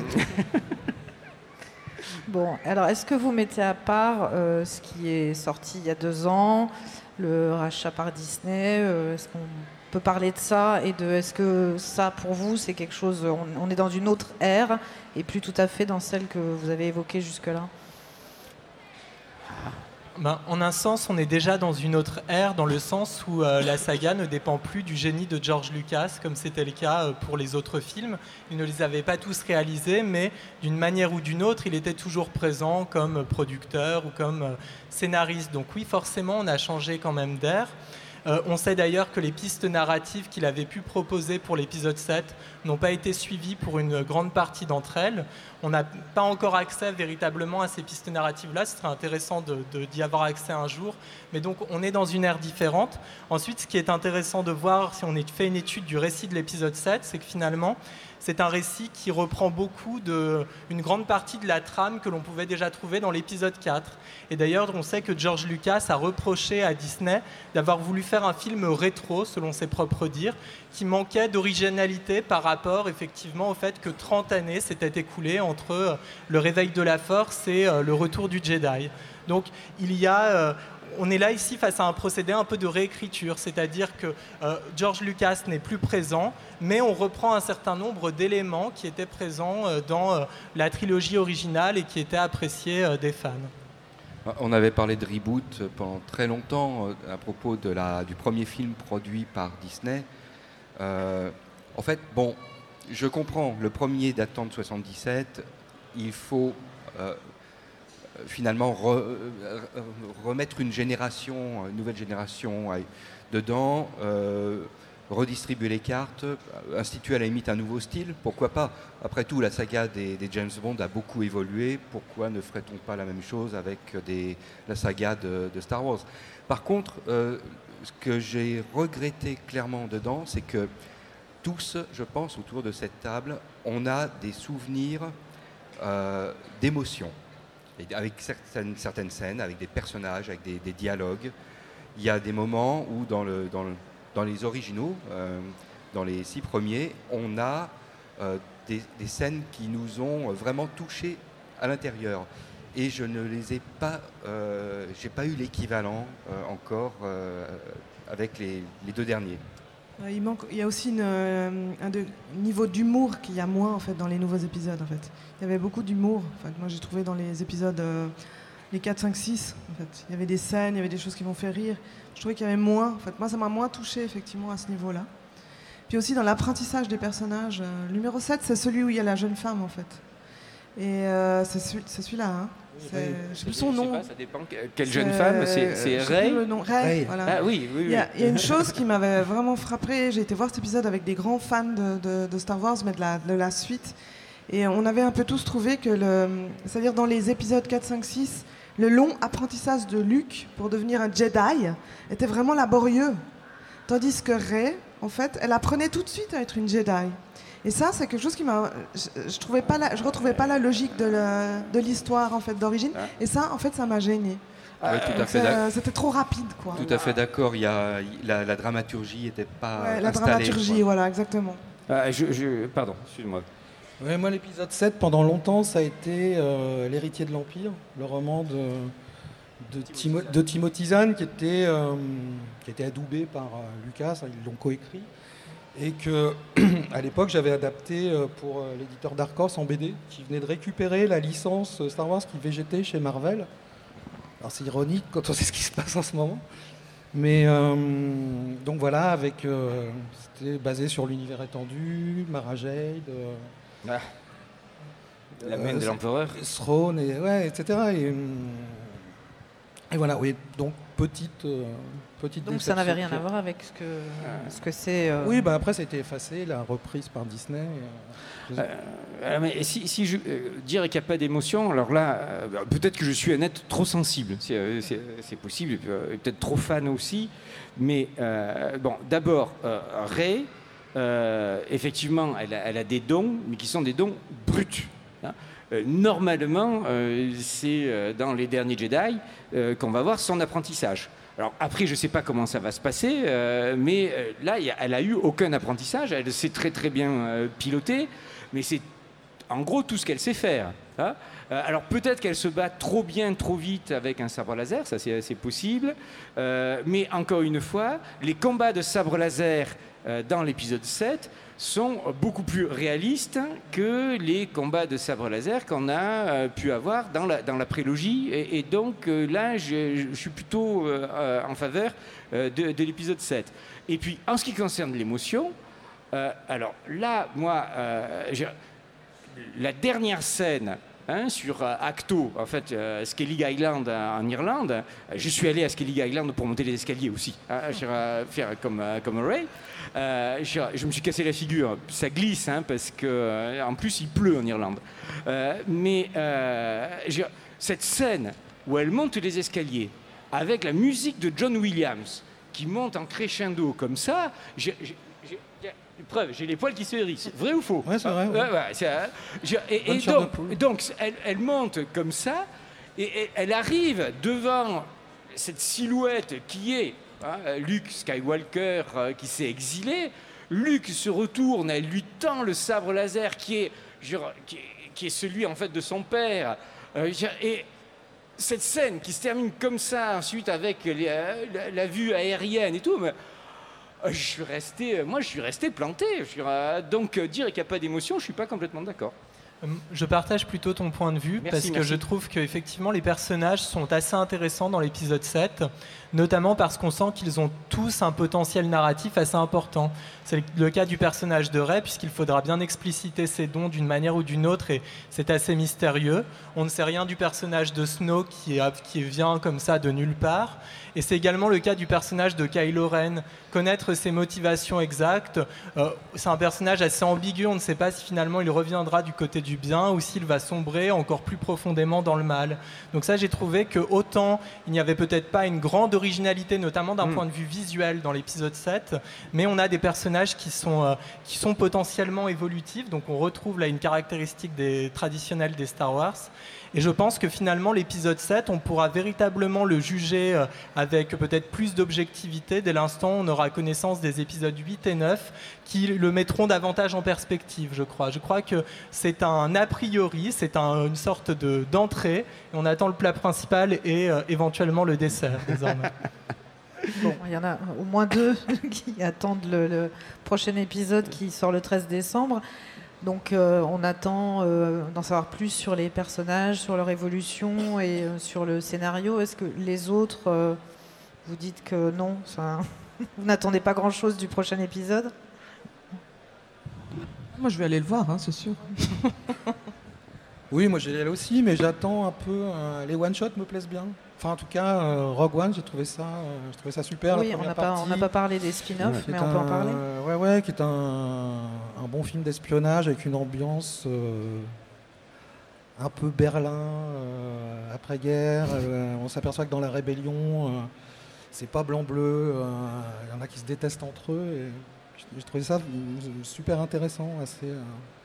Bon, alors est-ce que vous mettez à part euh, ce qui est sorti il y a deux ans, le rachat par Disney, euh, est-ce qu'on peut parler de ça et de est-ce que ça pour vous c'est quelque chose, on, on est dans une autre ère et plus tout à fait dans celle que vous avez évoquée jusque-là? Ben, en un sens, on est déjà dans une autre ère, dans le sens où euh, la saga ne dépend plus du génie de George Lucas, comme c'était le cas euh, pour les autres films. Il ne les avait pas tous réalisés, mais d'une manière ou d'une autre, il était toujours présent comme producteur ou comme euh, scénariste. Donc oui, forcément, on a changé quand même d'air. Euh, on sait d'ailleurs que les pistes narratives qu'il avait pu proposer pour l'épisode sept n'ont pas été suivies pour une grande partie d'entre elles. On n'a pas encore accès véritablement à ces pistes narratives-là. Ce serait intéressant de, de, d'y avoir accès un jour. Mais donc, on est dans une ère différente. Ensuite, ce qui est intéressant de voir, si on fait une étude du récit de l'épisode sept, c'est que finalement, c'est un récit qui reprend beaucoup de, une grande partie de la trame que l'on pouvait déjà trouver dans l'épisode quatre. Et d'ailleurs, on sait que George Lucas a reproché à Disney d'avoir voulu faire un film rétro, selon ses propres dires, qui manquait d'originalité par rapport, effectivement, au fait que trente années s'étaient écoulées entre le réveil de la Force et le retour du Jedi. Donc, il y a... Euh, on est là ici face à un procédé un peu de réécriture, c'est-à-dire que euh, George Lucas n'est plus présent, mais on reprend un certain nombre d'éléments qui étaient présents euh, dans euh, la trilogie originale et qui étaient appréciés euh, des fans. On avait parlé de reboot pendant très longtemps euh, à propos de la, du premier film produit par Disney. Euh, en fait, bon, je comprends, le premier datant de soixante-dix-sept, il faut... Euh, finalement re, remettre une génération, une nouvelle génération dedans, euh, redistribuer les cartes, instituer à la limite un nouveau style, pourquoi pas? Après tout, la saga des, des James Bond a beaucoup évolué, pourquoi ne ferait-on pas la même chose avec des, la saga de, de Star Wars? Par contre, euh, ce que j'ai regretté clairement dedans, c'est que tous, je pense, autour de cette table, on a des souvenirs euh, d'émotion. Avec certaines, certaines scènes, avec des personnages, avec des, des dialogues. Il y a des moments où, dans, le, dans, le, dans les originaux, euh, dans les six premiers, on a euh, des, des scènes qui nous ont vraiment touchés à l'intérieur. Et je ne les ai pas, euh, j'ai pas eu l'équivalent euh, encore euh, avec les, les deux derniers. Il manque, il y a aussi une, un de, niveau d'humour qu'il y a moins en fait dans les nouveaux épisodes en fait. Il y avait beaucoup d'humour. En fait, moi j'ai trouvé dans les épisodes euh, les quatre, cinq, six. En fait, il y avait des scènes, il y avait des choses qui m'ont fait rire. Je trouvais qu'il y avait moins. En fait, moi ça m'a moins touché effectivement à ce niveau-là. Puis aussi dans l'apprentissage des personnages. Euh, le numéro sept, c'est celui où il y a la jeune femme en fait. Et euh, c'est, celui, c'est celui-là. Hein. C'est, oui, je sais plus son nom. Pas, ça dépend. Quelle jeune femme? C'est, c'est Ray. Le nom. Ray. Ray. Voilà. Ah oui, oui, oui. Il y a, il y a une chose qui m'avait vraiment frappée. J'ai été voir cet épisode avec des grands fans de, de, de Star Wars, mais de la, de la suite. Et on avait un peu tous trouvé que, le, c'est-à-dire dans les épisodes quatre, cinq, six, le long apprentissage de Luke pour devenir un Jedi était vraiment laborieux. Tandis que Ray, en fait, elle apprenait tout de suite à être une Jedi. Et ça, c'est quelque chose qui m'a. Je, je trouvais pas la, je retrouvais pas la logique de, la, de l'histoire en fait d'origine. Et ça, en fait, ça m'a gêné. Ah, oui, tout à fait euh, c'était trop rapide, quoi. Tout à fait d'accord. Il y a la, la dramaturgie n'était pas ouais, la installée. La dramaturgie, quoi. Voilà, exactement. Ah, je, je, pardon, excuse-moi. Ouais, moi, l'épisode sept, pendant longtemps, ça a été euh, L'héritier de l'Empire, le roman de, de, Timo, de Timothy Zahn, qui était, euh, qui était adoubé par euh, Lucas, ils l'ont coécrit. Et que, à l'époque, j'avais adapté pour l'éditeur Dark Horse en B D, qui venait de récupérer la licence Star Wars qui végétait chez Marvel. Alors c'est ironique quand on sait ce qui se passe en ce moment. Mais euh, donc voilà, avec, euh, c'était basé sur l'univers étendu, Mara Jade, euh, ah. La main euh, de l'empereur, Throne, et, ouais, et cetera. Et, et voilà, oui, donc petite... Euh, Petite Donc ça n'avait rien à voir avec ce que, ah. ce que c'est... Euh... Oui, bah après ça a été effacé, la reprise par Disney. Euh, euh, mais si, si je euh, dire qu'il n'y a pas d'émotion, alors là, euh, peut-être que je suis un être trop sensible, c'est, euh, c'est, c'est possible, et peut-être trop fan aussi. Mais euh, bon, d'abord, euh, Ray, euh, effectivement, elle a, elle a des dons, mais qui sont des dons bruts. Hein. Euh, normalement, euh, c'est euh, dans les derniers Jedi euh, qu'on va voir son apprentissage. Alors après, je ne sais pas comment ça va se passer, euh, mais euh, là, y a, elle n'a eu aucun apprentissage, elle sait très très bien euh, piloter, mais c'est en gros tout ce qu'elle sait faire. Hein. Euh, alors peut-être qu'elle se bat trop bien, trop vite avec un sabre laser, ça c'est, c'est possible, euh, mais encore une fois, les combats de sabre laser euh, dans l'épisode sept sont beaucoup plus réalistes que les combats de sabre laser qu'on a euh, pu avoir dans la, dans la prélogie. Et, et donc euh, là, je, je suis plutôt euh, en faveur euh, de, de l'épisode sept. Et puis, en ce qui concerne l'émotion, euh, alors là, moi, euh, je, la dernière scène hein, sur euh, Acto, en fait, euh, Skellig Island euh, en Irlande, euh, je suis allé à Skellig Island pour monter les escaliers aussi, hein, je, euh, faire comme, euh, comme Ray. Euh, je, je me suis cassé la figure, ça glisse hein, parce que euh, en plus il pleut en Irlande. Euh, mais euh, je, cette scène où elle monte les escaliers avec la musique de John Williams qui monte en crescendo comme ça, j'ai, j'ai, j'ai, preuve, j'ai les poils qui se hérissent. Vrai ou faux? Ouais, c'est vrai. Ouais. Ouais, ouais, c'est, je, et et donc, donc elle, elle monte comme ça et, et elle arrive devant cette silhouette qui est Hein, Luke Skywalker euh, qui s'est exilé. Luke se retourne, elle lui tend le sabre laser qui est, genre, qui, qui est celui en fait de son père. Euh, et cette scène qui se termine comme ça, ensuite avec les, euh, la, la vue aérienne et tout, mais, euh, je suis resté, moi je suis resté planté. Je suis, euh, donc euh, dire qu'il n'y a pas d'émotion, je suis pas complètement d'accord. Je partage plutôt ton point de vue, merci, parce que merci. je trouve qu'effectivement les personnages sont assez intéressants dans l'épisode sept, notamment parce qu'on sent qu'ils ont tous un potentiel narratif assez important. C'est le cas du personnage de Ray, puisqu'il faudra bien expliciter ses dons d'une manière ou d'une autre, et c'est assez mystérieux. On ne sait rien du personnage de Snow qui, est, qui vient comme ça de nulle part. Et c'est également le cas du personnage de Kylo Ren. Connaître ses motivations exactes, euh, c'est un personnage assez ambigu, on ne sait pas si finalement il reviendra du côté du bien ou s'il va sombrer encore plus profondément dans le mal. Donc ça, j'ai trouvé que autant il n'y avait peut-être pas une grande originalité, notamment d'un mmh. point de vue visuel dans l'épisode sept, mais on a des personnages qui sont, euh, qui sont potentiellement évolutifs, donc on retrouve là une caractéristique des, traditionnelle des Star Wars. Et je pense que finalement, l'épisode sept, on pourra véritablement le juger euh, avec peut-être plus d'objectivité dès l'instant où on aura connaissance des épisodes huit et neuf qui le mettront davantage en perspective, je crois. Je crois que c'est un a priori, c'est un, une sorte de, d'entrée, et on attend le plat principal et euh, éventuellement le dessert, désormais. Bon, il y en a au moins deux qui attendent le, le prochain épisode qui sort le treize décembre. Donc euh, on attend euh, d'en savoir plus sur les personnages, sur leur évolution et euh, sur le scénario. Est-ce que les autres, euh, vous dites que non, ça, vous n'attendez pas grand-chose du prochain épisode ? Moi, je vais aller le voir, hein, c'est sûr. Oui, moi j'y allais aussi, mais j'attends un peu. Euh, les one-shots me plaisent bien. Enfin, en tout cas, euh, Rogue One, j'ai trouvé ça, euh, j'ai trouvé ça super. Oui, la on première n'a pas, on partie, n'a pas parlé des spin-offs, qui mais est on peut en un- parler. Ouais, ouais, qui est un, un bon film d'espionnage avec une ambiance euh, un peu Berlin euh, après-guerre. Euh, on s'aperçoit que dans la rébellion, euh, c'est pas blanc-bleu. euh, Il y en a qui se détestent entre eux. Et j'ai- j'ai trouvé ça euh, super intéressant, assez euh,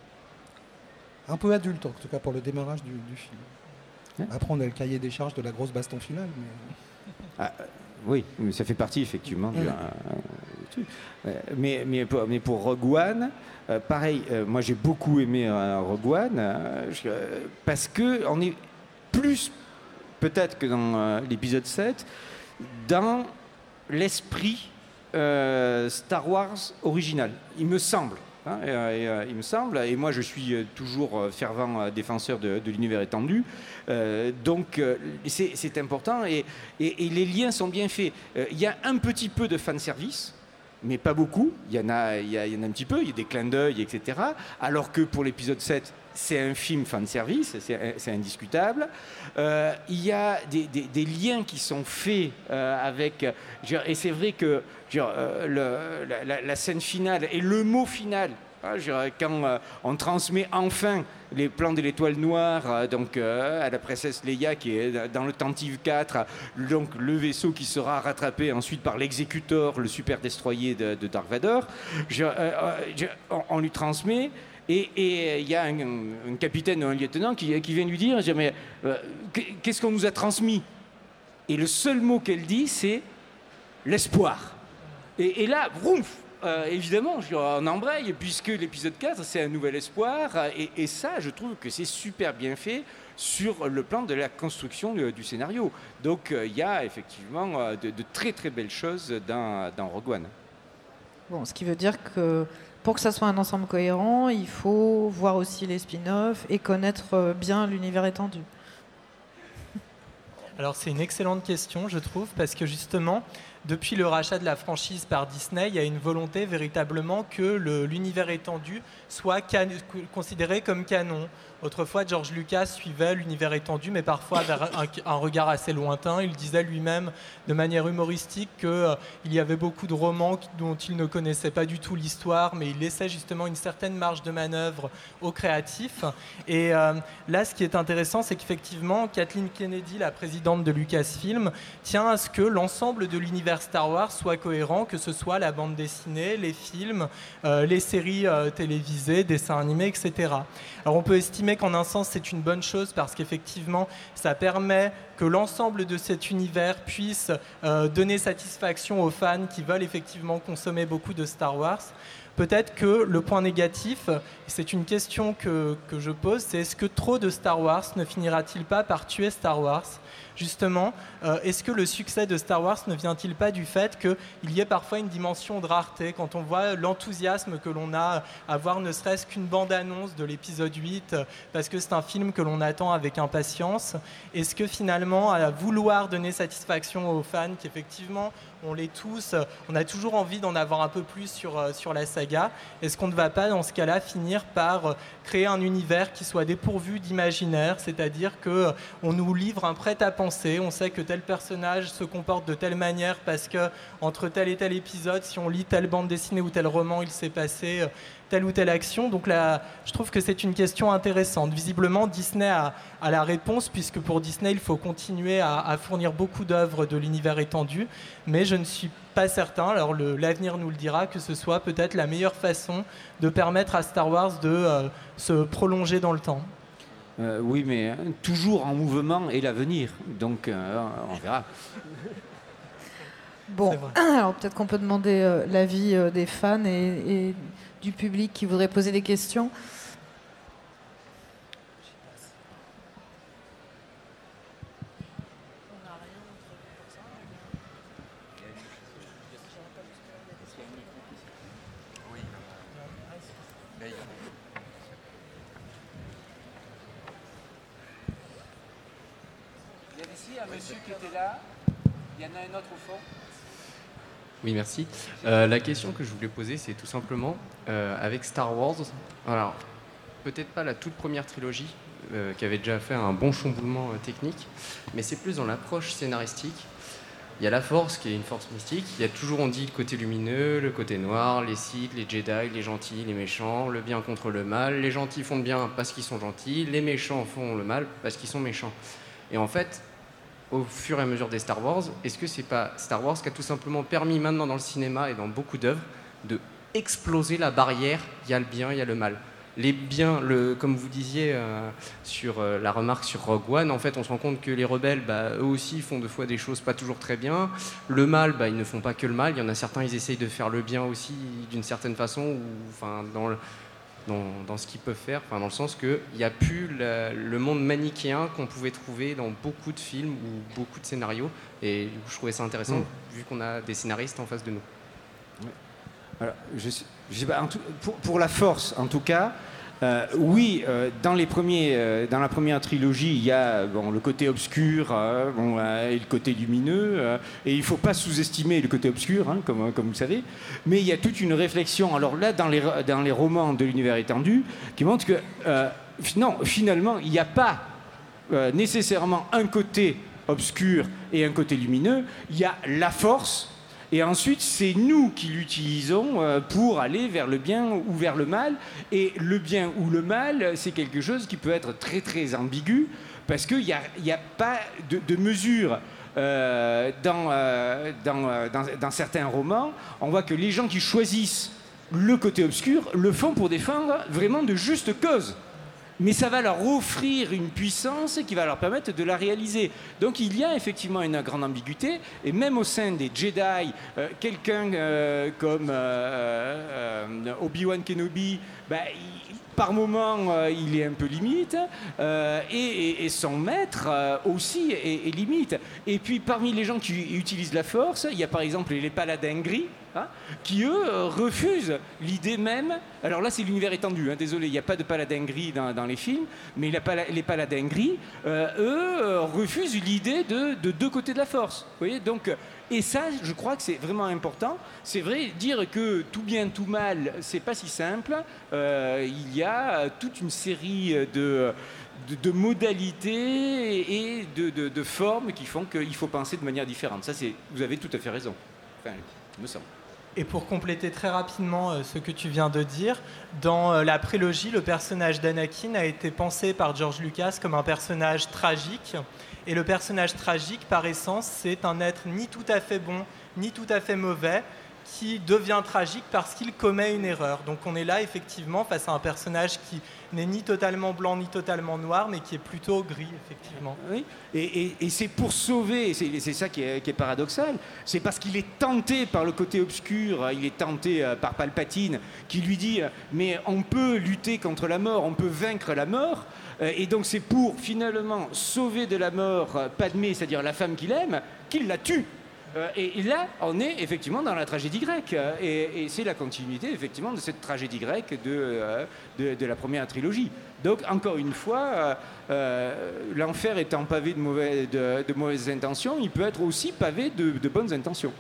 un peu adulte en tout cas pour le démarrage du, du film. Ouais. Après, on a le cahier des charges de la grosse baston finale. Mais... Ah, euh, oui, mais ça fait partie effectivement du Ouais. euh, truc. Euh, mais, mais, pour, mais pour Rogue One, euh, pareil, euh, moi j'ai beaucoup aimé euh, Rogue One euh, je- euh, parce que on est plus peut-être que dans euh, l'épisode sept dans l'esprit euh, Star Wars original, il me semble. Hein, et, et, euh, il me semble, et moi je suis euh, toujours euh, fervent euh, défenseur de, de l'univers étendu, euh, donc euh, c'est, c'est important et, et- et les liens sont bien faits. Euh, Il y a un petit peu de fanservice, mais pas beaucoup, il y en a, il y a- il y en a un petit peu, il y a des clins d'œil, et cetera. Alors que pour l'épisode sept, c'est un film fanservice, c'est, c'est indiscutable. Euh, il y a des, des- des liens qui sont faits euh, avec... je veux dire, et c'est vrai que je veux dire, euh, le- la, la- la scène finale et le mot final, hein, je veux dire, quand euh, on transmet enfin les plans de l'étoile noire euh, donc, euh, à la princesse Leia qui est dans le Tantive quatre, donc le vaisseau qui sera rattrapé ensuite par l'exécuteur, le super destroyer de, de Dark Vador, je- euh, euh, je- on, on lui transmet. Et et il y a un, un capitaine ou un lieutenant qui, qui vient lui dire, je dis, mais euh, qu'est-ce qu'on nous a transmis? Et le seul mot qu'elle dit, c'est l'espoir. Et, et là, vrouf, euh, évidemment, je- on embraye, puisque l'épisode quatre, c'est un nouvel espoir. Et, et ça, je trouve que c'est super bien fait sur le plan de la construction du, du scénario. Donc, euh, il y a effectivement euh, de, de très très belles choses dans, dans Rogue One. Bon, ce qui veut dire que pour que ça soit un ensemble cohérent, il faut voir aussi les spin-offs et connaître euh, bien l'univers étendu. Alors c'est une excellente question, je trouve, parce que justement, depuis le rachat de la franchise par Disney, il y a une volonté véritablement que le- l'univers étendu soit can- considéré comme canon. Autrefois, George Lucas suivait l'univers étendu, mais parfois avec un, un regard assez lointain. Il disait lui-même, de manière humoristique, qu'il euh, y avait beaucoup de romans qui- dont il ne connaissait pas du tout l'histoire, mais il laissait justement une certaine marge de manœuvre aux créatifs. Et euh, là, ce qui est intéressant, c'est qu'effectivement, Kathleen Kennedy, la présidente de Lucasfilm, tient à ce que l'ensemble de l'univers Star Wars soit cohérent, que ce soit la bande dessinée, les films, euh, les séries euh, télévisées, dessins animés, et cetera. Alors on peut estimer qu'en un sens c'est une bonne chose parce qu'effectivement ça permet que l'ensemble de cet univers puisse euh, donner satisfaction aux fans qui veulent effectivement consommer beaucoup de Star Wars. Peut-être que le point négatif, et c'est une question que, que je pose, c'est est-ce que trop de Star Wars ne finira-t-il pas par tuer Star Wars ? Justement, euh, est-ce que le succès de Star Wars ne vient-il pas du fait qu'il y ait parfois une dimension de rareté quand on voit l'enthousiasme que l'on a à voir ne serait-ce qu'une bande-annonce de l'épisode huit euh, parce que c'est un film que l'on attend avec impatience? Est-ce que finalement, à vouloir donner satisfaction aux fans qui effectivement on l'est tous, on a toujours envie d'en avoir un peu plus sur, euh, sur la saga, est-ce qu'on ne va pas dans ce cas-là finir par euh, créer un univers qui soit dépourvu d'imaginaire, c'est-à-dire qu'on euh, nous livre un prêt-à-penser, on sait que tel personnage se comporte de telle manière parce que entre tel et tel épisode, si on lit telle bande dessinée ou tel roman, il s'est passé euh, telle ou telle action. Donc là, je trouve que c'est une question intéressante. Visiblement, Disney a, a la réponse, puisque pour Disney, il faut continuer à, à fournir beaucoup d'œuvres de l'univers étendu, mais je ne suis pas certain, alors le, l'avenir nous le dira, que ce soit peut-être la meilleure façon de permettre à Star Wars de euh, se prolonger dans le temps. Euh, oui, mais hein, toujours en mouvement et l'avenir. Donc, euh, on verra. Bon, alors peut-être qu'on peut demander euh, l'avis euh, des fans et, et du public qui voudrait poser des questions. Il y avait ici un monsieur qui était là. Il y en a un autre au fond. Oui, merci. Euh, la question que je voulais poser, c'est tout simplement, euh, avec Star Wars, alors peut-être pas la toute première trilogie, euh, qui avait déjà fait un bon chamboulement euh, technique, mais c'est plus dans l'approche scénaristique. Il y a la Force, qui est une force mystique. Il y a toujours, on dit, le côté lumineux, le côté noir, les Sith, les Jedi, les gentils, les méchants, le bien contre le mal. Les gentils font le bien parce qu'ils sont gentils, les méchants font le mal parce qu'ils sont méchants. Et en fait, au fur et à mesure des Star Wars, est-ce que c'est pas Star Wars qui a tout simplement permis maintenant dans le cinéma et dans beaucoup d'œuvres de exploser la barrière, il y a le bien, il y a le mal. Les biens, le, comme vous disiez euh, sur euh, la remarque sur Rogue One, en fait on se rend compte que les rebelles, bah, eux aussi font des fois des choses pas toujours très bien. Le mal, bah, ils ne font pas que le mal, il y en a certains, ils essayent de faire le bien aussi d'une certaine façon, ou enfin dans le, Dans, dans ce qu'ils peuvent faire, enfin, dans le sens qu'il n'y a plus la, le monde manichéen qu'on pouvait trouver dans beaucoup de films ou beaucoup de scénarios. Et je trouvais ça intéressant, mmh. vu qu'on a des scénaristes en face de nous. Ouais. Alors, je sais, je sais pas, en tout, pour, pour la Force, en tout cas, euh, oui, euh, dans, les premiers, euh, dans la première trilogie, il y a bon, le côté obscur euh, bon, euh, et le côté lumineux. Euh, et il ne faut pas sous-estimer le côté obscur, hein, comme, comme vous savez. Mais il y a toute une réflexion, alors là, dans les, dans les romans de l'univers étendu, qui montre que, euh, non, finalement, il n'y a pas euh, nécessairement un côté obscur et un côté lumineux. Il y a la Force. Et ensuite, c'est nous qui l'utilisons pour aller vers le bien ou vers le mal. Et le bien ou le mal, c'est quelque chose qui peut être très, très ambigu, parce qu'il n'y a, y a pas de, de mesure. Euh, dans, euh, dans, dans, dans certains romans, on voit que les gens qui choisissent le côté obscur le font pour défendre vraiment de justes causes. Mais ça va leur offrir une puissance qui va leur permettre de la réaliser. Donc il y a effectivement une grande ambiguïté, et même au sein des Jedi, euh, quelqu'un euh, comme euh, euh, Obi-Wan Kenobi, bah, il, par moment euh, il est un peu limite, euh, et, et, et son maître euh, aussi est, est limite. Et puis parmi les gens qui utilisent la Force, il y a par exemple les paladins gris, hein, qui eux euh, refusent l'idée même. Alors là c'est l'univers étendu, hein, désolé, il n'y a pas de paladins gris dans, dans les films, mais la, les paladins gris, euh, eux euh, refusent l'idée de, de deux côtés de la Force. Vous voyez, donc, et ça je crois que c'est vraiment important. C'est vrai, dire que tout bien tout mal c'est pas si simple. Euh, il y a toute une série de De, de modalités et de, de, de formes qui font qu'il faut penser de manière différente. Ça, c'est, vous avez tout à fait raison. Enfin, il me semble. Et pour compléter très rapidement euh, ce que tu viens de dire, dans euh, la prélogie, le personnage d'Anakin a été pensé par George Lucas comme un personnage tragique. Et le personnage tragique, par essence, c'est un être ni tout à fait bon, ni tout à fait mauvais, qui devient tragique parce qu'il commet une erreur. Donc on est là effectivement face à un personnage qui n'est ni totalement blanc ni totalement noir, mais qui est plutôt gris, effectivement. Oui, et, et, et c'est pour sauver, c'est, c'est ça qui est, qui est paradoxal, c'est parce qu'il est tenté par le côté obscur, il est tenté par Palpatine, qui lui dit « mais on peut lutter contre la mort, on peut vaincre la mort », et donc c'est pour finalement sauver de la mort Padmé, c'est-à-dire la femme qu'il aime, qu'il la tue. Euh, et, et là, on est effectivement dans la tragédie grecque. Et, et c'est la continuité, effectivement, de cette tragédie grecque de, euh, de, de la première trilogie. Donc, encore une fois, euh, euh, l'enfer étant pavé de, mauvais, de, de mauvaises intentions, il peut être aussi pavé de, de bonnes intentions.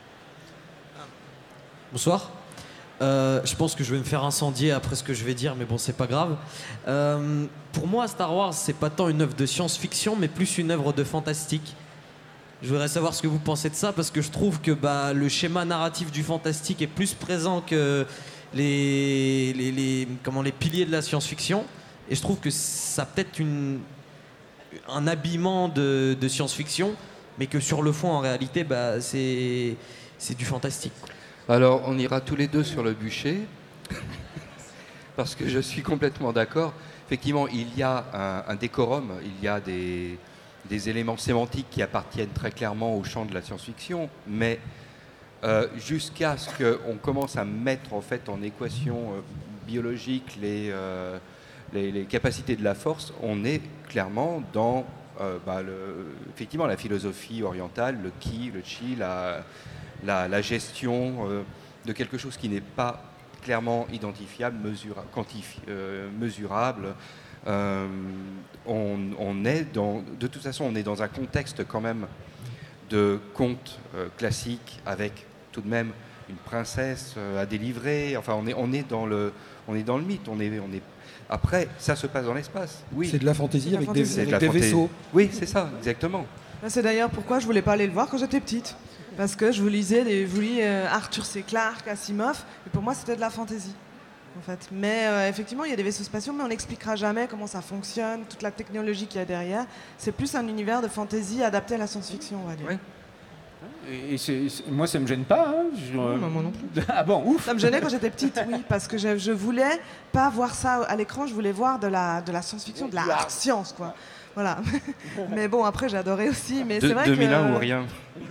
Bonsoir. Euh, je pense que je vais me faire incendier après ce que je vais dire, mais bon, c'est pas grave. Euh, pour moi, Star Wars, c'est pas tant une œuvre de science-fiction, mais plus une œuvre de fantastique. Je voudrais savoir ce que vous pensez de ça, parce que je trouve que bah, le schéma narratif du fantastique est plus présent que les, les, les, comment, les piliers de la science-fiction. Et je trouve que ça a peut-être une, un habillement de, de science-fiction, mais que sur le fond, en réalité, bah, c'est, c'est du fantastique. Alors, on ira tous les deux sur le bûcher, parce que je suis complètement d'accord. effectivement, il y a un, un décorum, il y a des, des éléments sémantiques qui appartiennent très clairement au champ de la science-fiction, mais euh, jusqu'à ce qu'on commence à mettre en fait en équation euh, biologique les, euh, les, les capacités de la force, on est clairement dans euh, bah, le, effectivement la philosophie orientale, le ki, le chi, la, la, la gestion euh, de quelque chose qui n'est pas clairement identifiable, mesura, quantifi, euh, mesurable. Euh, on, on est dans, de toute façon, on est dans un contexte quand même de conte euh, classique avec tout de même une princesse euh, à délivrer. Enfin, on est, on est dans le, on est dans le mythe. On est, on est. Après, ça se passe dans l'espace. Oui. C'est de la fantaisie avec des, avec des vaisseaux. Oui, c'est ça, exactement. C'est d'ailleurs pourquoi je voulais pas aller le voir quand j'étais petite. Parce que je vous lisais, des, je vous lis euh, Arthur C. Clarke, Asimov, et pour moi c'était de la fantaisie, en fait. Mais euh, effectivement, il y a des vaisseaux spatiaux, mais on n'expliquera jamais comment ça fonctionne, toute la technologie qu'il y a derrière. C'est plus un univers de fantaisie adapté à la science-fiction, on va dire. Oui. Et c'est, c'est, moi, ça me gêne pas. Hein, je, non, moi non plus. Ah bon, ouf. Ça me gênait quand j'étais petite, oui, parce que je, je voulais pas voir ça à l'écran, je voulais voir de la, de la science-fiction, de la hard science, quoi. Voilà. Mais bon, après, j'ai adoré aussi. Mais de, c'est vrai deux mille un que... ou rien.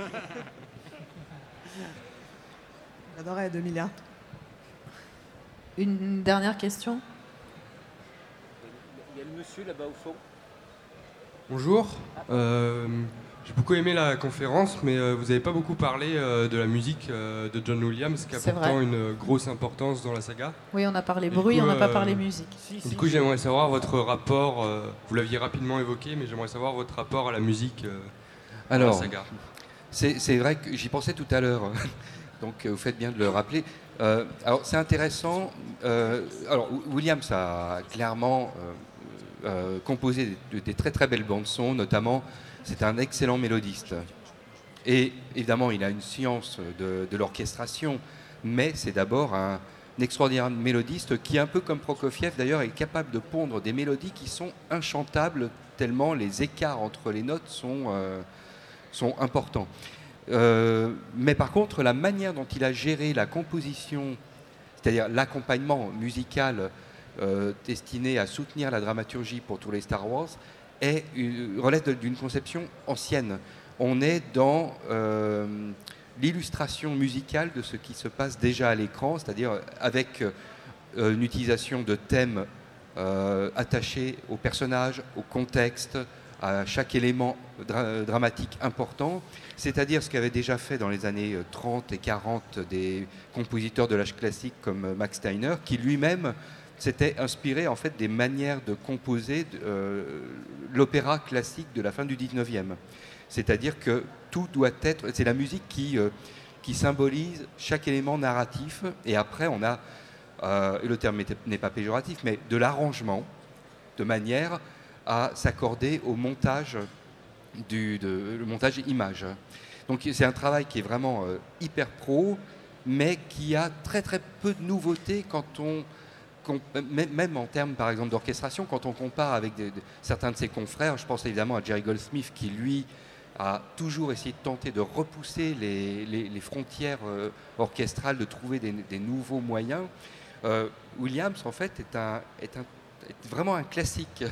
J'adorais deux mille un. Une dernière question. Il y a le monsieur là-bas au fond. Bonjour. Euh, j'ai beaucoup aimé la conférence, mais euh, vous n'avez pas beaucoup parlé euh, de la musique euh, de John Williams, qui a C'est pourtant vrai. une grosse importance dans la saga. Oui, on a parlé Et du bruit, coup, on n'a pas euh, parlé musique. Si, Du si, coup, je- j'aimerais savoir votre rapport, euh, vous l'aviez rapidement évoqué, mais j'aimerais savoir votre rapport à la musique euh, dans Alors, la saga. c'est, c'est vrai que j'y pensais tout à l'heure, donc euh, vous faites bien de le rappeler. Euh, alors, c'est intéressant. euh, alors, Williams a clairement euh, euh, composé des, des très très belles bandes-son, notamment, c'est un excellent mélodiste. Et évidemment, il a une science de, de l'orchestration, mais c'est d'abord un, un extraordinaire mélodiste qui, un peu comme Prokofiev d'ailleurs, est capable de pondre des mélodies qui sont inchantables, tellement les écarts entre les notes sont, euh, sont importants. Euh, mais par contre, la manière dont il a géré la composition, c'est-à-dire l'accompagnement musical euh, destiné à soutenir la dramaturgie pour tous les Star Wars, est, euh, relève de- d'une conception ancienne. On est dans euh, l'illustration musicale de ce qui se passe déjà à l'écran, c'est-à-dire avec euh, une utilisation de thèmes euh, attachés aux personnages, au contexte, à chaque élément dra- dramatique important, c'est-à-dire ce qu'avaient déjà fait dans les années trente et quarante des compositeurs de l'âge classique comme Max Steiner, qui lui-même s'était inspiré en fait des manières de composer euh, l'opéra classique de la fin du dix-neuvième. C'est-à-dire que tout doit être, c'est la musique qui, euh, qui symbolise chaque élément narratif, et après on a, euh, et le terme n'est- n'est pas péjoratif, mais de l'arrangement, de manière à s'accorder au montage, du, de, le montage image. Donc c'est un travail qui est vraiment euh, hyper pro, mais qui a très très peu de nouveautés quand on, qu'on- même même en termes par exemple d'orchestration, quand on compare avec des- de- certains de ses confrères. Je pense évidemment à Jerry Goldsmith qui lui a toujours essayé de tenter de repousser les, les- les frontières euh, orchestrales, de trouver des, des nouveaux moyens. Euh, Williams en fait est, un, est, un, est vraiment un classique.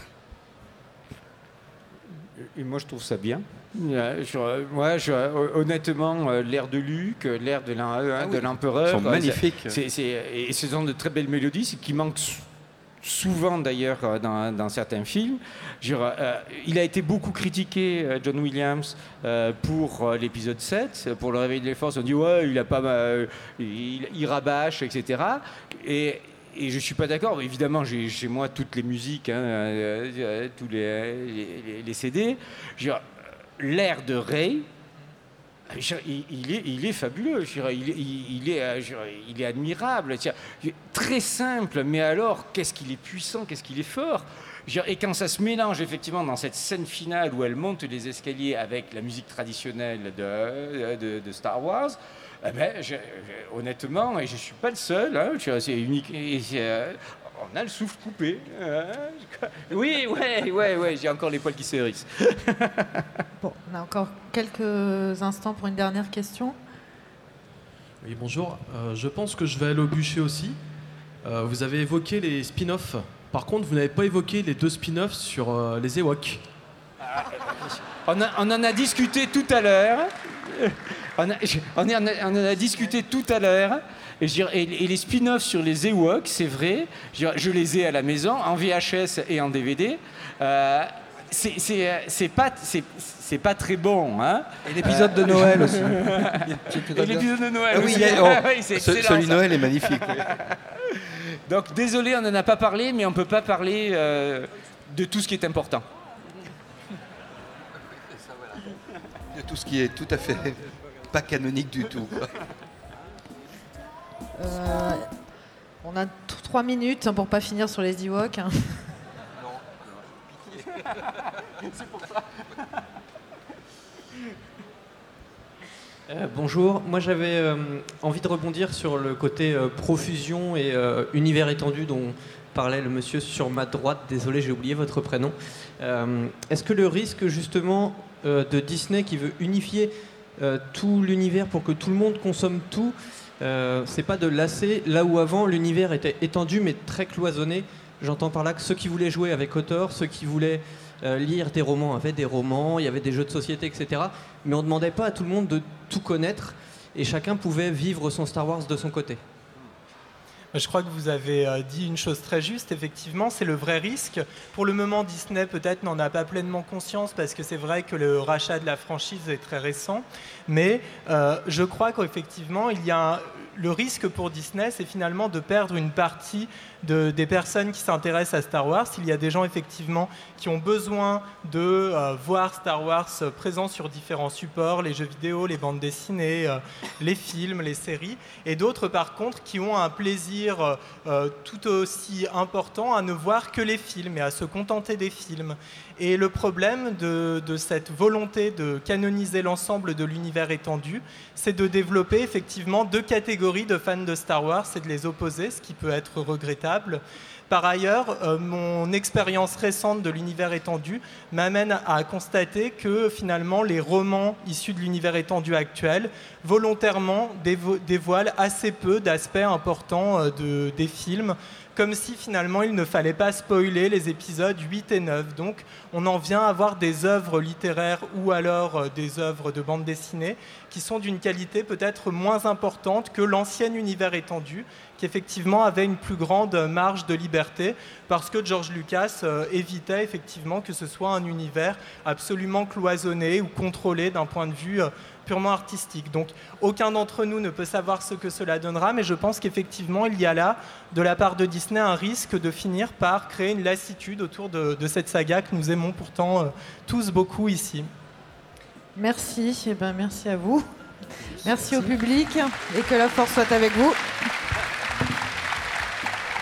Et moi, je trouve ça bien. Euh, je- moi, je- honnêtement, euh, l'air de Luc, euh, l'air de l'em- euh, Ah de oui, l'empereur, ils sont euh, magnifiques. c'est- c'est- et ce sont de très belles mélodies, ce qui manque sou- souvent d'ailleurs euh, dans, dans certains films. Je- euh, il a été beaucoup critiqué, euh, John Williams, euh, pour euh, l'épisode sept, pour le Réveil des Forces. On dit ouais, il a pas, mal- il, il rabâche, et cetera. Et Et je ne suis pas d'accord. Évidemment, j'ai chez moi toutes les musiques, hein, euh, euh, tous les, les, les C D. Je veux dire, l'air de Ray, je veux dire, il, il est, il est fabuleux. Je veux dire, il, il, il est, euh, je veux dire, il est admirable. Je veux dire, très simple, mais alors, qu'est-ce qu'il est puissant, qu'est-ce qu'il est fort. Je veux dire, et quand ça se mélange effectivement dans cette scène finale où elle monte les escaliers avec la musique traditionnelle de, de, de Star Wars, eh ben, je, je, honnêtement, et je ne suis pas le seul, hein, je, c'est unique, et, euh, on a le souffle coupé. Hein, oui, ouais, ouais, ouais, j'ai encore les poils qui se hérissent. Bon, on a encore quelques instants pour une dernière question. Oui, bonjour. Euh, je pense que je vais aller au bûcher aussi. Euh, vous avez évoqué les spin-offs Par contre, vous n'avez pas évoqué les deux spin-offs sur euh, les Ewoks. On, a, on en a discuté tout à l'heure. On, a, on, a, on en a discuté tout à l'heure. Et, je dirais, et, et les spin-offs sur les Ewoks, c'est vrai. Je, dirais, je les ai à la maison, en V H S et en D V D. Euh, c'est, c'est, c'est, pas, c'est, c'est pas très bon. Hein. Et l'épisode euh... de Noël aussi. Et l'épisode de Noël ah, oui, aussi. Oh, oui, c'est ce, celui de Noël est magnifique. Oui. Donc désolé, on n'en a pas parlé, mais on ne peut pas parler euh, de tout ce qui est important. De tout ce qui est tout à fait pas canonique du tout. Euh, on a t- trois minutes pour pas finir sur les Ewoks. Hein. Non, c'est pour ça. Euh, bonjour, moi j'avais euh, envie de rebondir sur le côté euh, profusion et euh, univers étendu dont parlait le monsieur sur ma droite. Désolé, j'ai oublié votre prénom. Euh, est-ce que le risque justement euh, de Disney qui veut unifier euh, tout l'univers pour que tout le monde consomme tout, euh, c'est pas de lasser là où avant l'univers était étendu mais très cloisonné? J'entends par là que ceux qui voulaient jouer avec Kotor, ceux qui voulaient euh, lire des romans avaient des romans, il y avait des jeux de société, et cetera. Mais on ne demandait pas à tout le monde de tout connaître et chacun pouvait vivre son Star Wars de son côté. Je crois que vous avez dit une chose très juste, effectivement, c'est le vrai risque. Pour le moment, Disney peut-être n'en a pas pleinement conscience parce que c'est vrai que le rachat de la franchise est très récent, mais euh, je crois qu'effectivement, il y a un, le risque pour Disney, c'est finalement de perdre une partie de, des personnes qui s'intéressent à Star Wars. Il y a des gens effectivement qui ont besoin de euh, voir Star Wars présent sur différents supports, les jeux vidéo, les bandes dessinées, euh, les films, les séries, et d'autres par contre qui ont un plaisir euh, tout aussi important à ne voir que les films et à se contenter des films. Et le problème de, de cette volonté de canoniser l'ensemble de l'univers étendu, c'est de développer effectivement deux catégories de fans de Star Wars et de les opposer, ce qui peut être regrettable. Par ailleurs, euh, mon expérience récente de l'univers étendu m'amène à constater que finalement les romans issus de l'univers étendu actuel volontairement dévo- dévoilent assez peu d'aspects importants euh, de, des films, comme si finalement il ne fallait pas spoiler les épisodes huit et neuf. Donc on en vient à avoir des œuvres littéraires ou alors euh, des œuvres de bande dessinée qui sont d'une qualité peut-être moins importante que l'ancien univers étendu, qui effectivement avait une plus grande marge de liberté, parce que George Lucas euh, évitait effectivement que ce soit un univers absolument cloisonné ou contrôlé d'un point de vue euh, purement artistique. Donc aucun d'entre nous ne peut savoir ce que cela donnera, mais je pense qu'effectivement il y a là, de la part de Disney, un risque de finir par créer une lassitude autour de, de cette saga que nous aimons pourtant euh, tous beaucoup ici. Merci, eh ben, merci à vous. Merci au public et que la force soit avec vous.